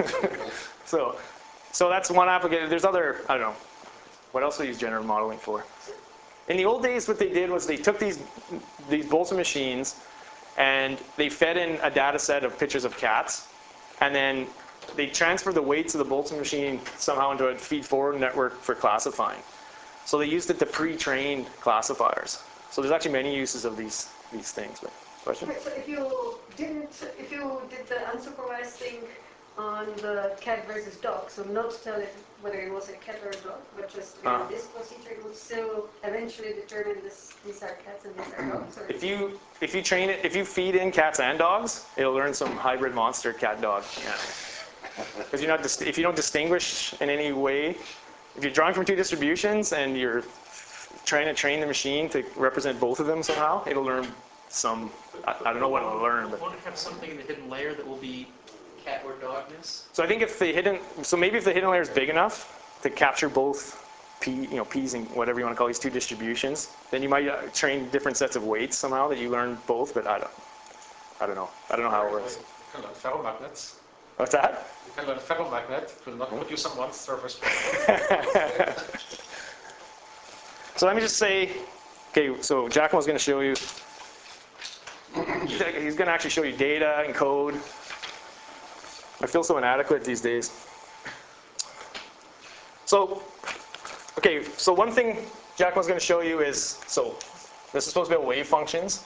so, so that's one application. There's other, I don't know, what else do they use generative modeling for? In the old days, what they did was they took these, these Boltzmann machines and they fed in a data set of pictures of cats, and then they transferred the weights of the Boltzmann machine somehow into a feed-forward network for classifying. So they used it to pre-train classifiers. So there's actually many uses of these these things. But question? Wait, so if you didn't, if you did the unsupervised thing on the cat versus dog, so not tell it whether it was a cat or a dog, but just in uh, this procedure, it would still eventually determine this, these are cats and these are dogs? Or if you if you train it, if you feed in cats and dogs, it'll learn some hybrid monster cat-dog. Because you're not dis if you don't distinguish in any way, if you're drawing from two distributions and you're trying to train the machine to represent both of them somehow, it'll learn some. I, I don't know what it'll learn, but won't it have something in the hidden layer that will be cat or dogness? so I think if the hidden, so maybe if the hidden layer is big enough to capture both p, you know, p's and whatever you want to call these two distributions, then you might uh, train different sets of weights somehow that you learn both. But I don't, I don't know. I don't know how it works. You can learn ferromagnets. What's that? You can learn ferromagnet. It will not put you someone's surface. So let me just say, okay, so Giacomo's going to show you, he's going to actually show you data and code. I feel so inadequate these days. So, okay, so one thing Giacomo's going to show you is, so this is supposed to be about wave functions.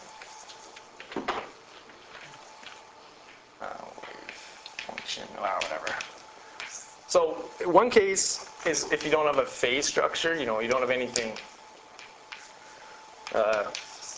Uh, wave function, well, whatever. So one case is if you don't have a phase structure, you know, you don't have anything. Uh,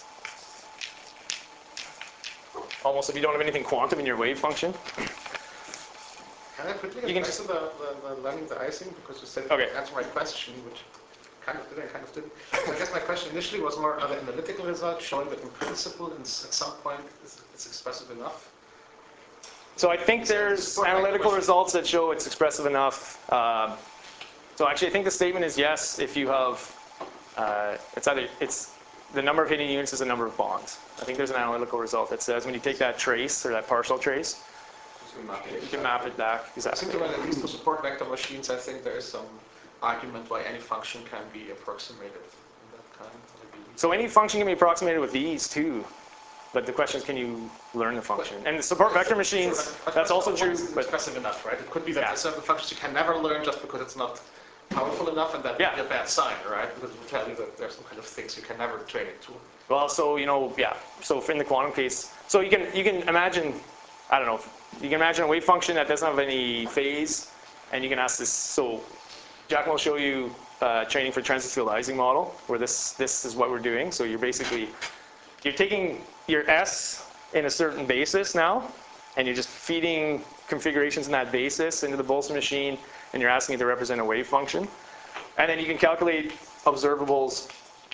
almost if you don't have anything quantum in your wave function. Can I quickly You get can back just- to the, the, the learning the icing? Because you said Okay. you answered my question, which kind of did and kind of didn't. So I guess my question initially was more, are the analytical results showing that in principle, in, s- at some point, it's, it's expressive enough? So I think there's analytical results that show it's expressive enough. Um, so actually, I think the statement is yes if you have, uh, it's either, it's the number of hidden units is the number of bonds. I think there's an analytical result that says when you take that trace or that partial trace, you can map it back. I seem to run at least to support vector machines. I think there is some argument why any function can be approximated in that kind. Maybe. So any function can be approximated with these too. But the question is, can you learn the function? And the support vector machines, But that's also true. It's But expressive enough, right? It could be that Yeah. there's certain functions you can never learn just because it's not powerful enough, and that Yeah. would be a bad sign, right? Because it will tell you that there's some kind of things you can never train it to. well, so you know, yeah. So in the quantum case, so you can you can imagine, I don't know, you can imagine a wave function that doesn't have any phase, and you can ask this. So Giacomo will show you uh, training for transverse field Ising model, where this this is what we're doing. So you're basically you're taking your S in a certain basis now, and you're just feeding configurations in that basis into the Boltzmann machine, and you're asking it to represent a wave function. And then you can calculate observables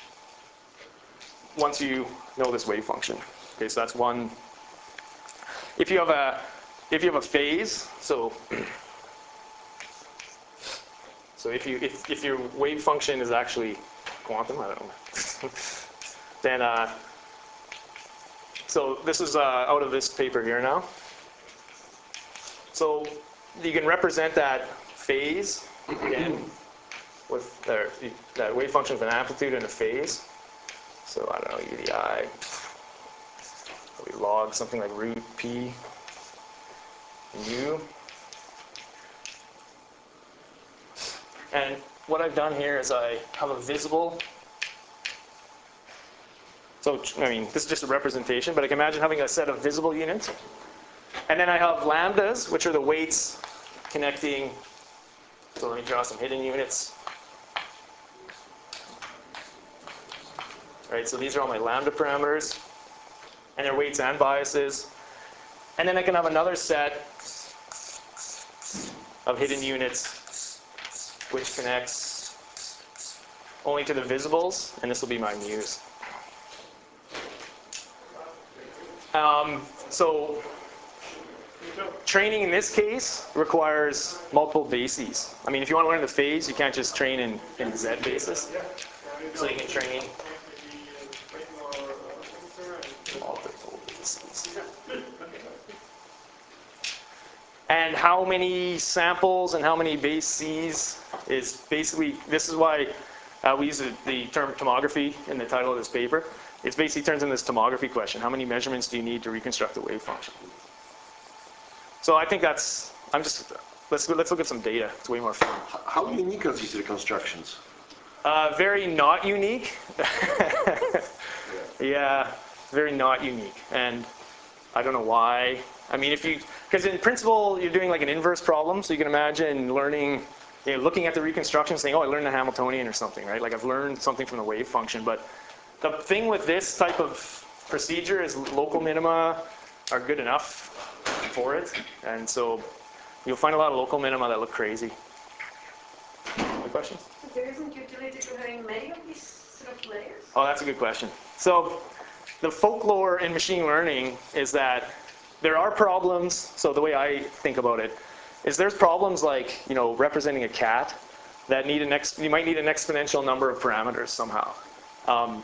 once you know this wave function. Okay, so that's one. If you have a if you have a phase, so So if you if, if your wave function is actually quantum, I don't know, then uh, so this is uh, out of this paper here now. So you can represent that phase again with uh, that wave function with an amplitude and a phase. So I don't know, U D I, we log something like root P U. And what I've done here is I have a visible, so I mean, this is just a representation, but I can imagine having a set of visible units. And then I have lambdas, which are the weights connecting, so let me draw some hidden units. Right, so these are all my lambda parameters, and their weights and biases. And then I can have another set of hidden units, which connects only to the visibles, and this will be my muse. Um, so training in this case requires multiple bases. I mean, if you want to learn the phase, you can't just train in, in Z basis. So you can train multiple bases. And how many samples and how many base C's is basically, this is why uh, we use the, the term tomography in the title of this paper. It basically turns into this tomography question. How many measurements do you need to reconstruct a wave function? So I think that's, I'm just, let's, let's look at some data. It's way more fun. How unique are these reconstructions? Uh, very not unique. Yeah, very not unique. And I don't know why. I mean, if you, because in principle, you're doing like an inverse problem, so you can imagine learning, you know, looking at the reconstruction saying, oh, I learned the Hamiltonian or something, right? Like I've learned something from the wave function. But the thing with this type of procedure is local minima are good enough for it. And so you'll find a lot of local minima that look crazy. Any questions? So there isn't utility to having many of these sort of layers? Oh, that's a good question. So the folklore in machine learning is that there are problems. So the way I think about it is there's problems like, you know, representing a cat that need an ex, you might need an exponential number of parameters somehow. Um,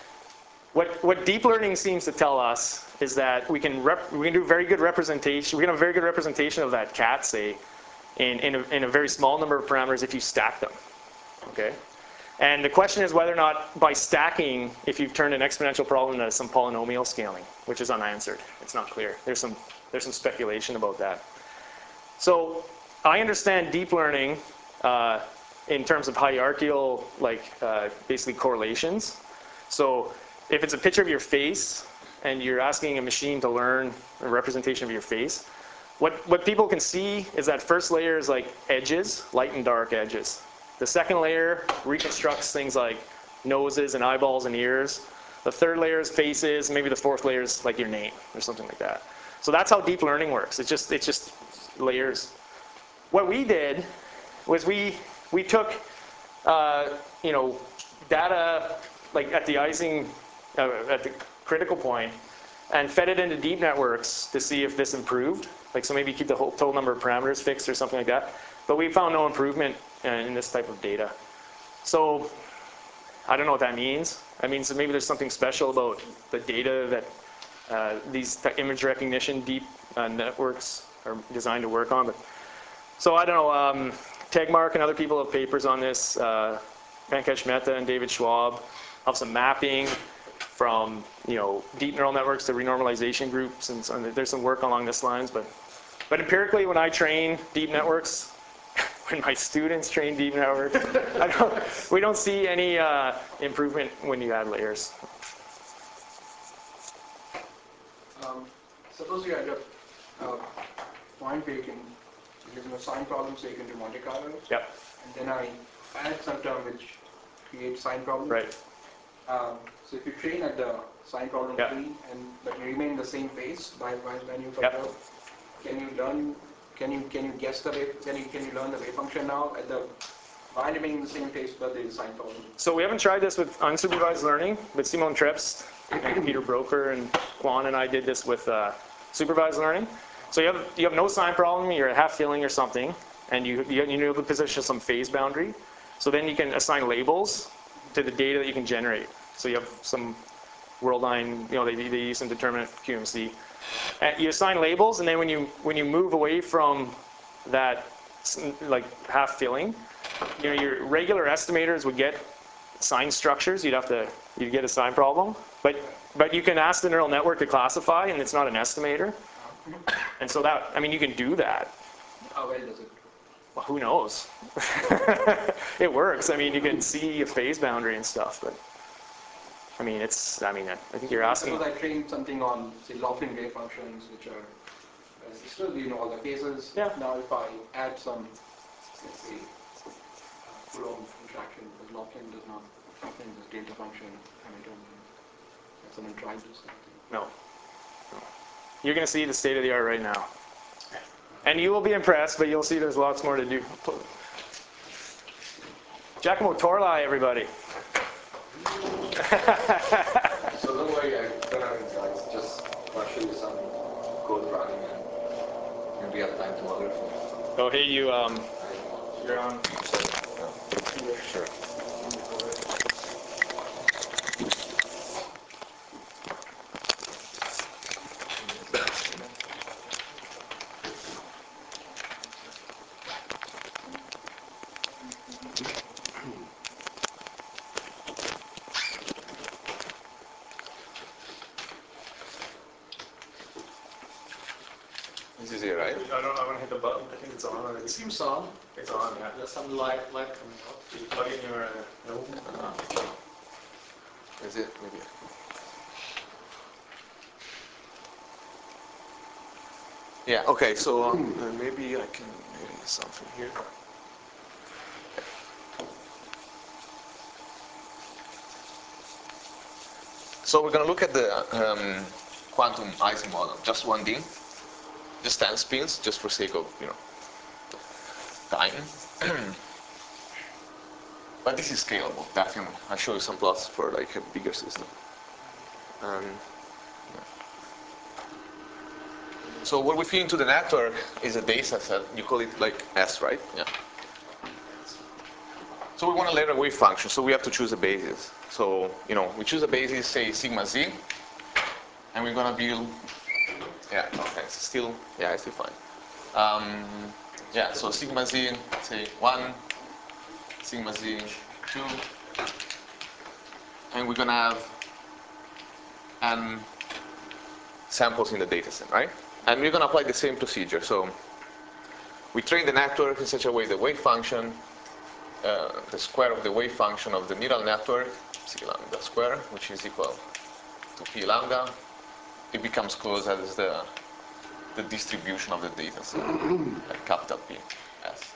what, what deep learning seems to tell us is that we can, rep, we can do very good representation, we can have a very good representation of that cat, say, in, in, a, in a very small number of parameters if you stack them, okay? And the question is whether or not by stacking, if you've turned an exponential problem into some polynomial scaling, which is unanswered. It's not clear. There's some, there's some speculation about that. So I understand deep learning uh, in terms of hierarchical, like uh, basically correlations. So if it's a picture of your face and you're asking a machine to learn a representation of your face, what, what people can see is that first layer is like edges, light and dark edges. The second layer reconstructs things like noses and eyeballs and ears. The third layer is faces. Maybe the fourth layer is like your name or something like that. So that's how deep learning works. It's just, it's just layers. What we did was we, we took uh, you know, data like at the icing, uh, at the critical point, and fed it into deep networks to see if this improved. Like, so maybe keep the whole total number of parameters fixed or something like that. But we found no improvement in this type of data. So I don't know what that means. I mean, so maybe there's something special about the data that uh, these image recognition deep uh, networks are designed to work on. But, so I don't know, um, Tegmark and other people have papers on this. Uh, Pankaj Mehta and David Schwab have some mapping from, you know, deep neural networks to renormalization groups, and, so, and there's some work along this lines. But, but empirically, when I train deep networks, when my students train deep networks, I don't, we don't see any uh, improvement when you add layers. Um, suppose you had a uh, point where you can, there's no sign problem, so you can do Monte Carlo. Yep. And then I add some term which creates sign problem. Right. Um, so if you train at the sign problem yep. tree, and but you remain in the same phase by when you yep. out, can you learn? Can you can you guess the wave? Can you can you learn the wave function now at the while remaining in the same phase, but there is sign problem? So we haven't tried this with unsupervised learning, but Simon Trebst and Peter Broker and Kwan and I did this with uh, supervised learning. So you have you have no sign problem, you're at half filling or something, and you, you you know the position of some phase boundary. So then you can assign labels to the data that you can generate. So you have some Worldline, you know, they, they use some determinate Q M C. And you assign labels, and then when you when you move away from that like half filling, you know, your regular estimators would get sign structures. You'd have to you'd get a sign problem, but but you can ask the neural network to classify, and it's not an estimator. And so that, I mean, you can do that. How well does it? Well, who knows? It works. I mean, you can see a phase boundary and stuff, but I mean, it's. I mean, I, I think you're asking. Suppose I trained something on, say, Laughlin wave functions, which are uh, still, you know, all the cases. Yeah. Now, if I add some, let's say, uh, Coulomb interaction, because Laughlin does not, Laughlin is delta function, Hamilton. Have someone tried this? No. no. You're going to see the state of the art right now. And you will be impressed, but you'll see there's lots more to do. Giacomo Torlai, everybody. So don't worry, I don't have insights. Just want to show you some code running and in real time tomography. Oh, hey, you. Um, You're on. Sure. This is it, right? I don't. I want to hit the button. I think it's on. It seems on. It's on. Yeah. There's some light, light coming out. You plug in your. Uh, no. Is it? Maybe. Yeah, okay, so um, uh, maybe I can maybe something here. So we're going to look at the um, quantum Ising model, just one D, just ten spins, just for sake of, you know, time. But this is scalable, definitely. I'll show you some plots for like a bigger system. Um, So what we feed into the network is a data set. You call it like S, right? Yeah. So we want to learn a wave function, so we have to choose a basis. So, you know, we choose a basis, say sigma z, and we're going to build, yeah, okay, it's still, yeah, it's still fine. Um, yeah, so sigma z, say one, sigma z, two, and we're going to have n samples in the data set, right? And we're going to apply the same procedure. So we train the network in such a way the wave function, uh, the square of the wave function of the neural network, c lambda square, which is equal to p lambda, it becomes closed as the, the distribution of the data set, like capital P, S.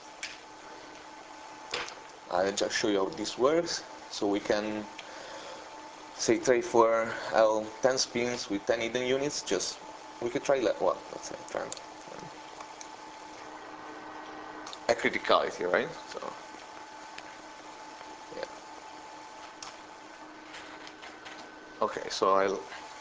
I'll just show you how this works. So we can say try for L ten spins with ten hidden units, just we could try, like, well, let's say, try a criticality, right? So, yeah. Okay, so I'll.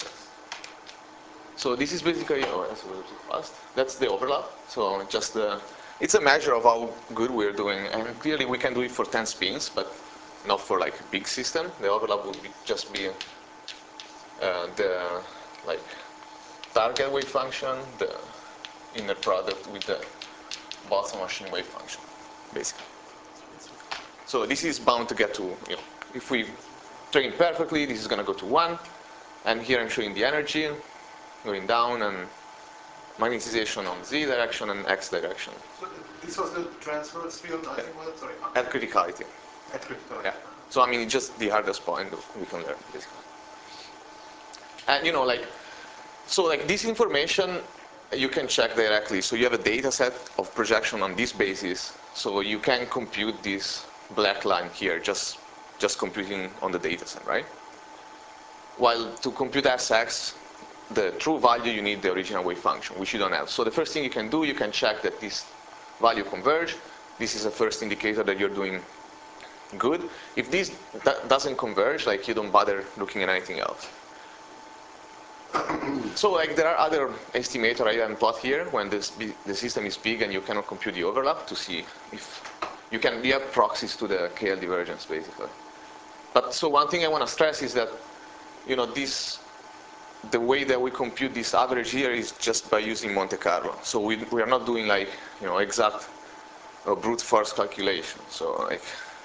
So this is basically, oh, that's a little too fast. That's the overlap. So just the, it's a measure of how good we're doing, and clearly we can do it for ten spins, but not for like a big system. The overlap would be just be uh, the like. target wave function, the inner product with the Boltzmann machine wave function, basically. So this is bound to get to, you know, if we train perfectly, this is going to go to one. And here I'm showing the energy going down and magnetization on z direction and x direction. So this was the transverse field, I think, was it? Sorry. At criticality. At criticality. Yeah. So I mean, it's just the hardest point we can learn, basically. And you know, like, so like this information you can check directly. So you have a data set of projection on this basis. So you can compute this black line here, just, just computing on the data set, right? While to compute S X, the true value, you need the original wave function, which you don't have. So the first thing you can do, you can check that this value converge. This is the first indicator that you're doing good. If this doesn't converge, like, you don't bother looking at anything else. So like there are other estimator I didn't plot here when this be, the system is big and you cannot compute the overlap to see if you can you have proxies to the K L divergence basically. But so one thing I want to stress is that you know this the way that we compute this average here is just by using Monte Carlo. So we we are not doing like you know exact or brute force calculation. So like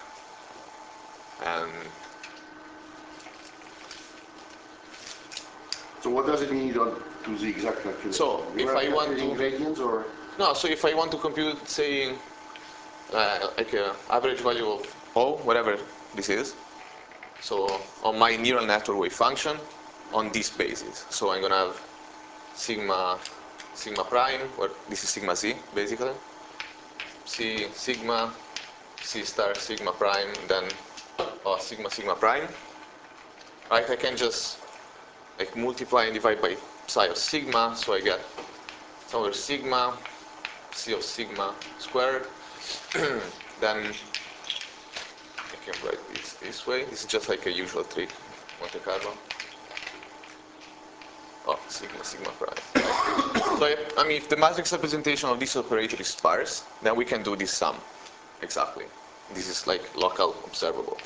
and So what does it mean to the exact calculation? So You if are I want calculating to gradients or no, so if I want to compute say uh, like a average value of O, whatever this is, so on my neural network wave function on this basis. So I'm gonna have sigma sigma prime, or this is sigma z basically. C sigma C star sigma prime, then oh, sigma sigma prime. Right? I can just like multiply and divide by psi of sigma, so I get some over sigma C of sigma squared. Then I can write this this way. This is just like a usual trick, Monte Carlo. Oh, sigma sigma prime. So I, I mean, if the matrix representation of this operator is sparse, then we can do this sum exactly. This is like local observable.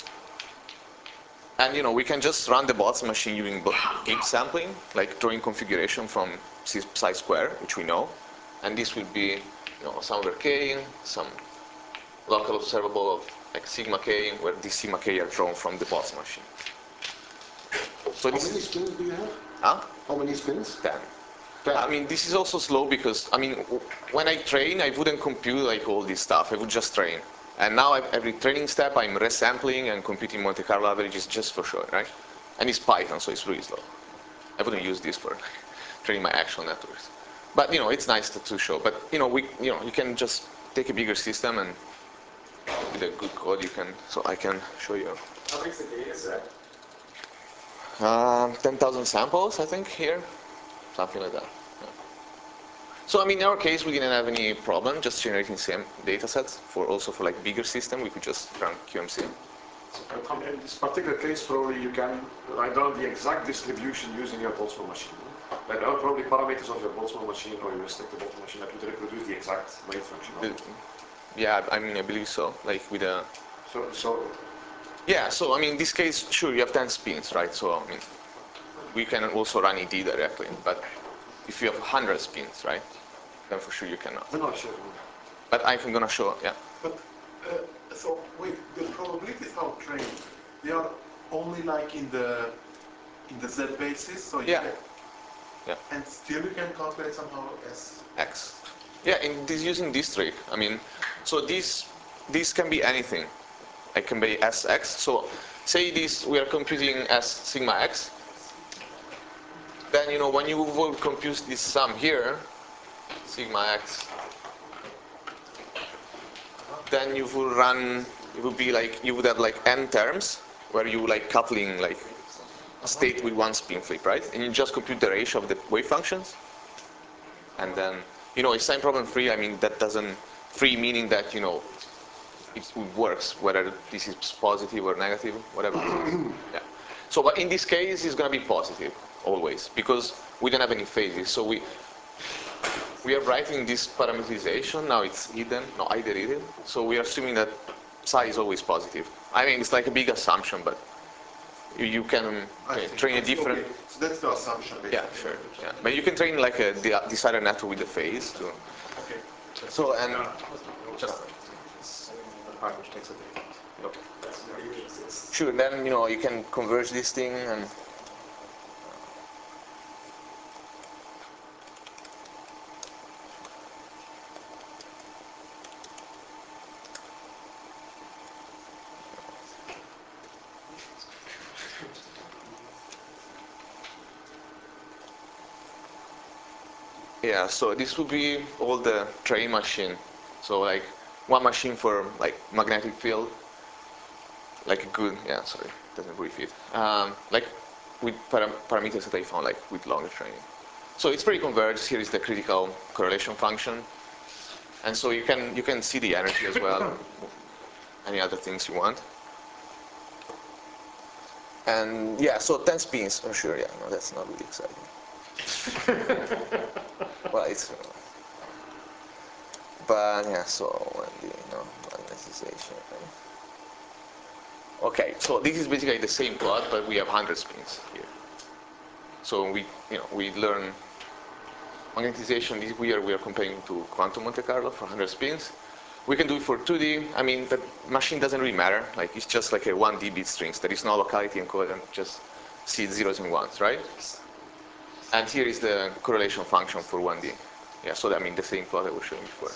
And you know, we can just run the Boltzmann machine using Gibbs sampling, like drawing configuration from psi square, which we know, and this will be you know some over k, some local observable of like sigma k, where these sigma k are drawn from the Boltzmann machine. So how this many is, spins do you have? huh? How many spins? Ten. I mean, this is also slow because, I mean, when I train, I wouldn't compute like all this stuff. I would just train. And now every training step, I'm resampling and computing Monte Carlo averages just for sure, right? And it's Python, so it's really slow. I wouldn't use this for training my actual networks. But, you know, it's nice to, to show. But, you know, we, you know, you can just take a bigger system and with a good code, you can, so I can show you. How big is the data set? Um, ten thousand samples, I think, here. Something like that. Yeah. So I mean, in our case, we didn't have any problem just generating same data sets for also for like bigger system. We could just run Q M C. So in this particular case, probably you can write down the exact distribution using your Boltzmann machine. There are probably parameters of your Boltzmann machine or your restricted Boltzmann machine that would reproduce the exact wave function. The, yeah, I mean, I believe so. Like with a. So so. Yeah. So I mean, in this case, sure, you have ten spins, right? So I mean. We can also run E D directly, but if you have one hundred spins, right, then for sure you cannot. I'm not sure. But I'm going to show, yeah. But, uh, so wait, the probabilities of training, they are only like in the in the Z basis, so you Yeah. can, Yeah. and still you can calculate somehow S. X. Yeah, in this using this trick. I mean, so this this can be anything. It can be S X. So say this, we are computing S sigma X. Then, you know, when you will compute this sum here, sigma X, then you will run, it would be like, you would have like n terms where you like coupling like a state with one spin flip, right? And you just compute the ratio of the wave functions. And then, you know, it's time problem free. I mean, that doesn't, free meaning that, you know, it works, whether this is positive or negative, whatever it is. Yeah. So, but in this case, it's going to be positive always because we don't have any phases. So we we are writing this parameterization. Now it's hidden. No, I did it. So we are assuming that psi is always positive. I mean, it's like a big assumption, but you, you can okay, train a different. Okay. So that's the assumption. Basically. Yeah, sure. Yeah, but you can train like a decided network with the phase too. Okay. So and Just the part which takes a bit. Okay. Sure. Then you know you can converge this thing and. Yeah, so this would be all the train machine. So like one machine for like magnetic field, like a good, yeah, sorry, doesn't really fit. Um, like with param parameters that I found like with longer training. So it's pretty converged. Here is the critical correlation function. And so you can you can see the energy as well. Any other things you want. And yeah, so ten spins, for sure, yeah, no, that's not really exciting. Well, it's, uh, but yeah, so one D, no, magnetization. Okay, so this is basically the same plot, but we have one hundred spins here. So we, you know, we learn magnetization. This we are we are comparing to quantum Monte Carlo for one hundred spins. We can do it for two D. I mean, the machine doesn't really matter. Like it's just like a one D bit strings. There is no locality encoded, just see zeros and ones, right? And here is the correlation function for one D. Yeah, so that, I mean the same plot I was showing before.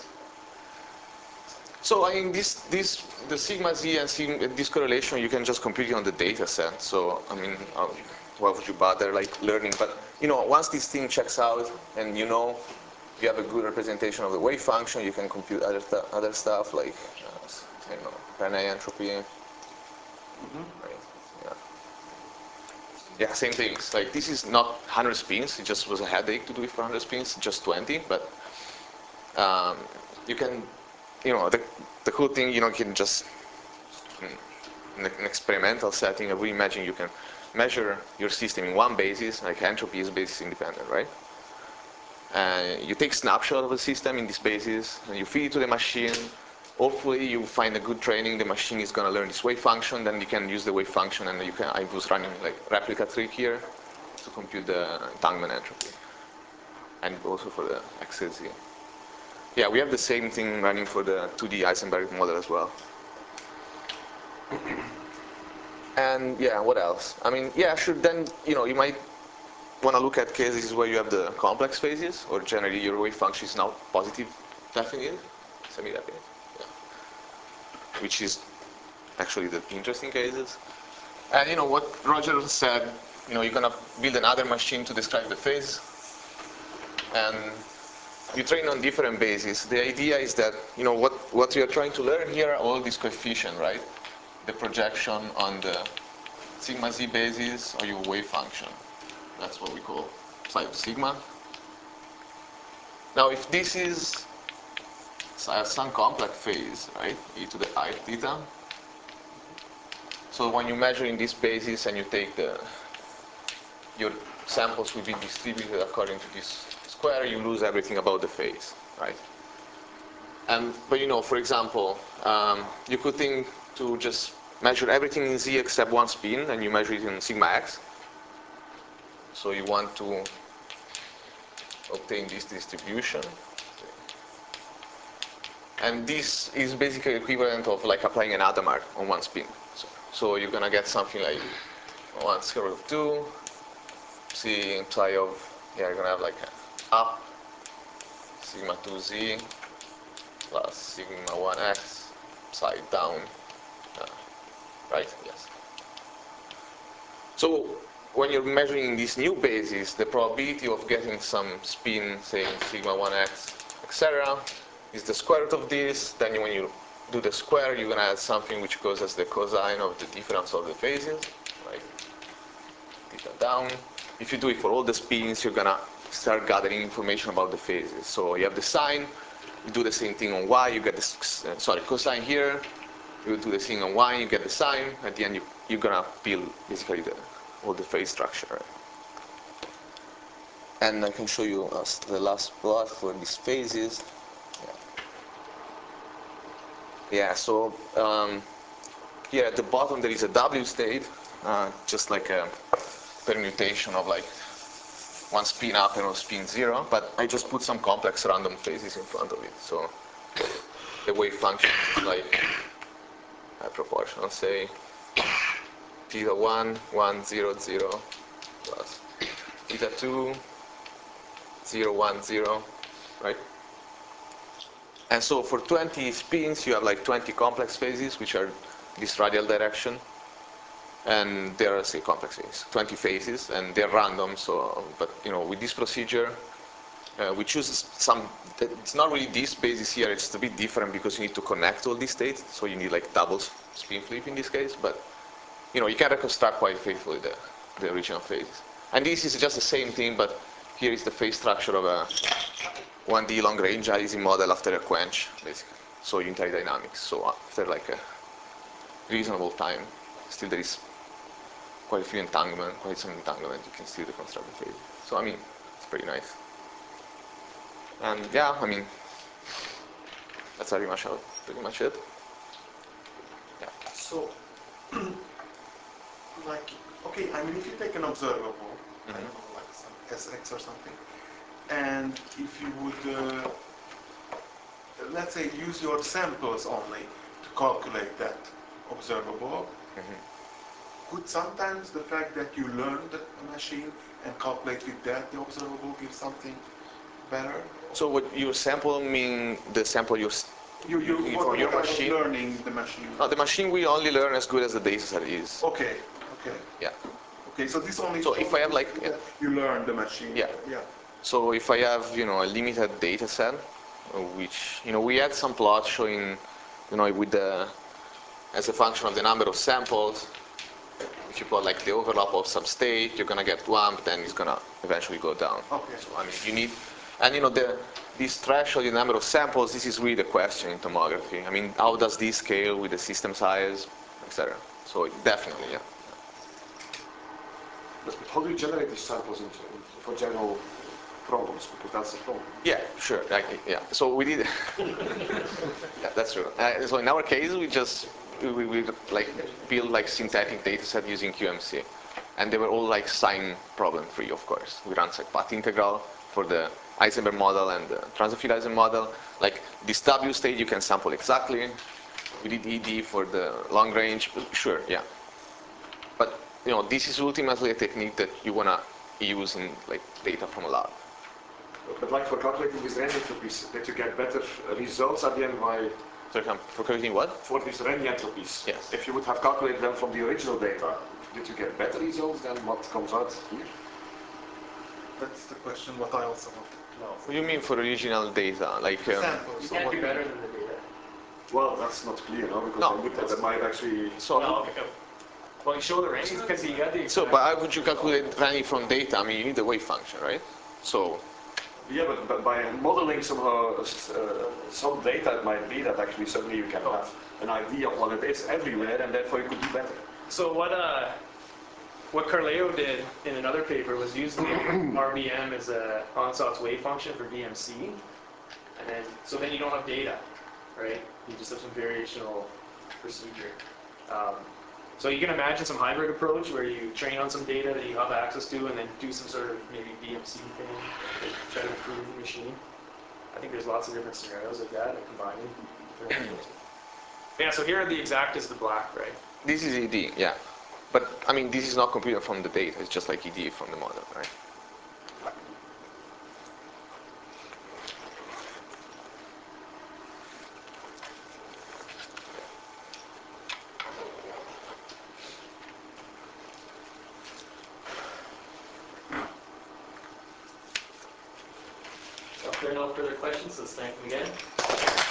So I mean, this, this, the sigma z and sigma, this correlation, you can just compute it on the data set. So I mean, um, why would you bother like learning? But you know, once this thing checks out, and you know, you have a good representation of the wave function, you can compute other other stuff like uh, I don't know, Rene entropy. Mm-hmm. Right? Yeah. Yeah, same things. Like this is not one hundred spins. It just was a headache to do it for one hundred spins, just twenty. But um, you can. You know, the, the cool thing, you know, you can just, in an experimental setting, we imagine you can measure your system in one basis, like entropy is basis independent, right? And you take snapshot of the system in this basis, and you feed it to the machine. Hopefully you find a good training, the machine is going to learn this wave function, then you can use the wave function, and you can, I was running like replica trick here to compute the entanglement entropy. And also for the X Z. Yeah, we have the same thing running for the two D Heisenberg model as well. And yeah, what else? I mean, yeah, sure, then, you know, you might want to look at cases where you have the complex phases, or generally your wave function is now positive definite, semi-definite, yeah. Which is actually the interesting cases. And you know, what Roger said, you know, you're going to build another machine to describe the phase, and you train on different bases. The idea is that, you know, what, what you're trying to learn here are all these coefficients, right? The projection on the sigma z basis or your wave function. That's what we call psi sigma. Now, if this is some complex phase, right, e to the I theta. So when you measure in this basis and you take the, your samples will be distributed according to this square, you lose everything about the phase, right? And, but you know, for example, um, you could think to just measure everything in z except one spin, and you measure it in sigma x. So you want to obtain this distribution. And this is basically equivalent of like applying an Hadamard on one spin. So, so you're gonna get something like one square root of two, c imply of, yeah, you're gonna have like up sigma two z plus sigma one x side down, uh, right? Yes. So when you're measuring these new bases, the probability of getting some spin, say sigma one x, et cetera, is the square root of this. Then when you do the square, you're gonna add something which goes as the cosine of the difference of the phases, right? Theta down. If you do it for all the spins, you're gonna start gathering information about the phases. So you have the sine, you do the same thing on y, you get the, uh, sorry, cosine here, you do the same on y, you get the sine, at the end you, you're gonna build basically the, all the phase structure. Right? And I can show you uh, the last plot for these phases. Yeah, yeah so um, here at the bottom there is a W state, uh, just like a permutation of like one spin up and one spin zero, but I just put some complex random phases in front of it. So the wave function is like a proportional, say theta one, one, zero, zero, plus theta two, zero, one, zero, right? And so for twenty spins, you have like twenty complex phases, which are this radial direction. And there are, say, complex phases, twenty phases, and they're random. So, but you know, with this procedure, uh, we choose some. It's not really this basis here. It's a bit different because you need to connect all these states. So you need like double spin flip in this case. But you know, you can reconstruct quite faithfully the the original phases. And this is just the same thing, but here is the phase structure of a one D long range aliasing model after a quench, basically. So unitary dynamics. So after like a reasonable time, still there is quite a few entanglement, quite some entanglement, you can still deconstruct the phase. So I mean, it's pretty nice. And yeah, I mean, that's pretty much how, pretty much it. Yeah. So, like, okay, I mean, if you take an observable, I don't know, like some S X or something, and if you would, uh, let's say, use your samples only to calculate that observable, could sometimes the fact that you learned a machine and calculate with that the observable give something better? So what your sample mean the sample you You, you, you- what from your what I was machine? learning the machine. No, the machine will only learn as good as the data set is. Okay, okay. Yeah. Okay, so this only So if I have, like, shows that you learn the machine. Yeah. Yeah. So if I have, you know, a limited data set, uh, which, you know, we had some plots showing, you know, with the, as a function of the number of samples, if you plot like the overlap of some state, you're gonna get one, but then it's gonna eventually go down. Okay. So I mean, you need, and you know, the this threshold, the number of samples, this is really the question in tomography. I mean, how does this scale with the system size, et cetera. So it definitely, yeah. But how do you generate these samples into, for general problems? Because that's the problem. Yeah, sure. Like, yeah. So we did. Yeah, that's true. Uh, so in our case, we just we, we, we like build like synthetic data set using Q M C, and they were all like sign problem free, of course. We ran like path integral for the Heisenberg model and the Transophil Heisenberg model. Like this W state, you can sample exactly. We did E D for the long range. Sure, yeah. But you know, this is ultimately a technique that you wanna use in like data from a lab. But like for calculating these range entropies, that you get better results at the end by... So for calculating what? For these range entropies. Yes. If you would have calculated them from the original data, did you get better results than what comes out here? That's the question what I also want to know. What do you mean for original data? Like um, Samples. You so can't what do you- better than the data. Well, that's not clear, no? Because No. they, would, they might actually... so. Well, okay. Well, you show the range because you got the. So, but how would you calculate running from data? I mean, you need the wave function, right? So, Yeah, but, but by modeling somehow uh, some data, it might be that actually suddenly you can have an idea of what it is everywhere, and therefore you could do better. So what uh, what Carleo did in another paper was use the R B M as a Ansatz wave function for D M C, and then so then you don't have data, right? You just have some variational procedure. Um, so you can imagine some hybrid approach where you train on some data that you have access to, and then do some sort of maybe D M C thing to try to improve the machine. I think there's lots of different scenarios like that, like combining different approaches. Yeah. So here the exact is the black, right? this is E D, yeah. But, I mean, this is not computed from the data. It's just like E D from the model, right? If there are no further questions, let's thank them again.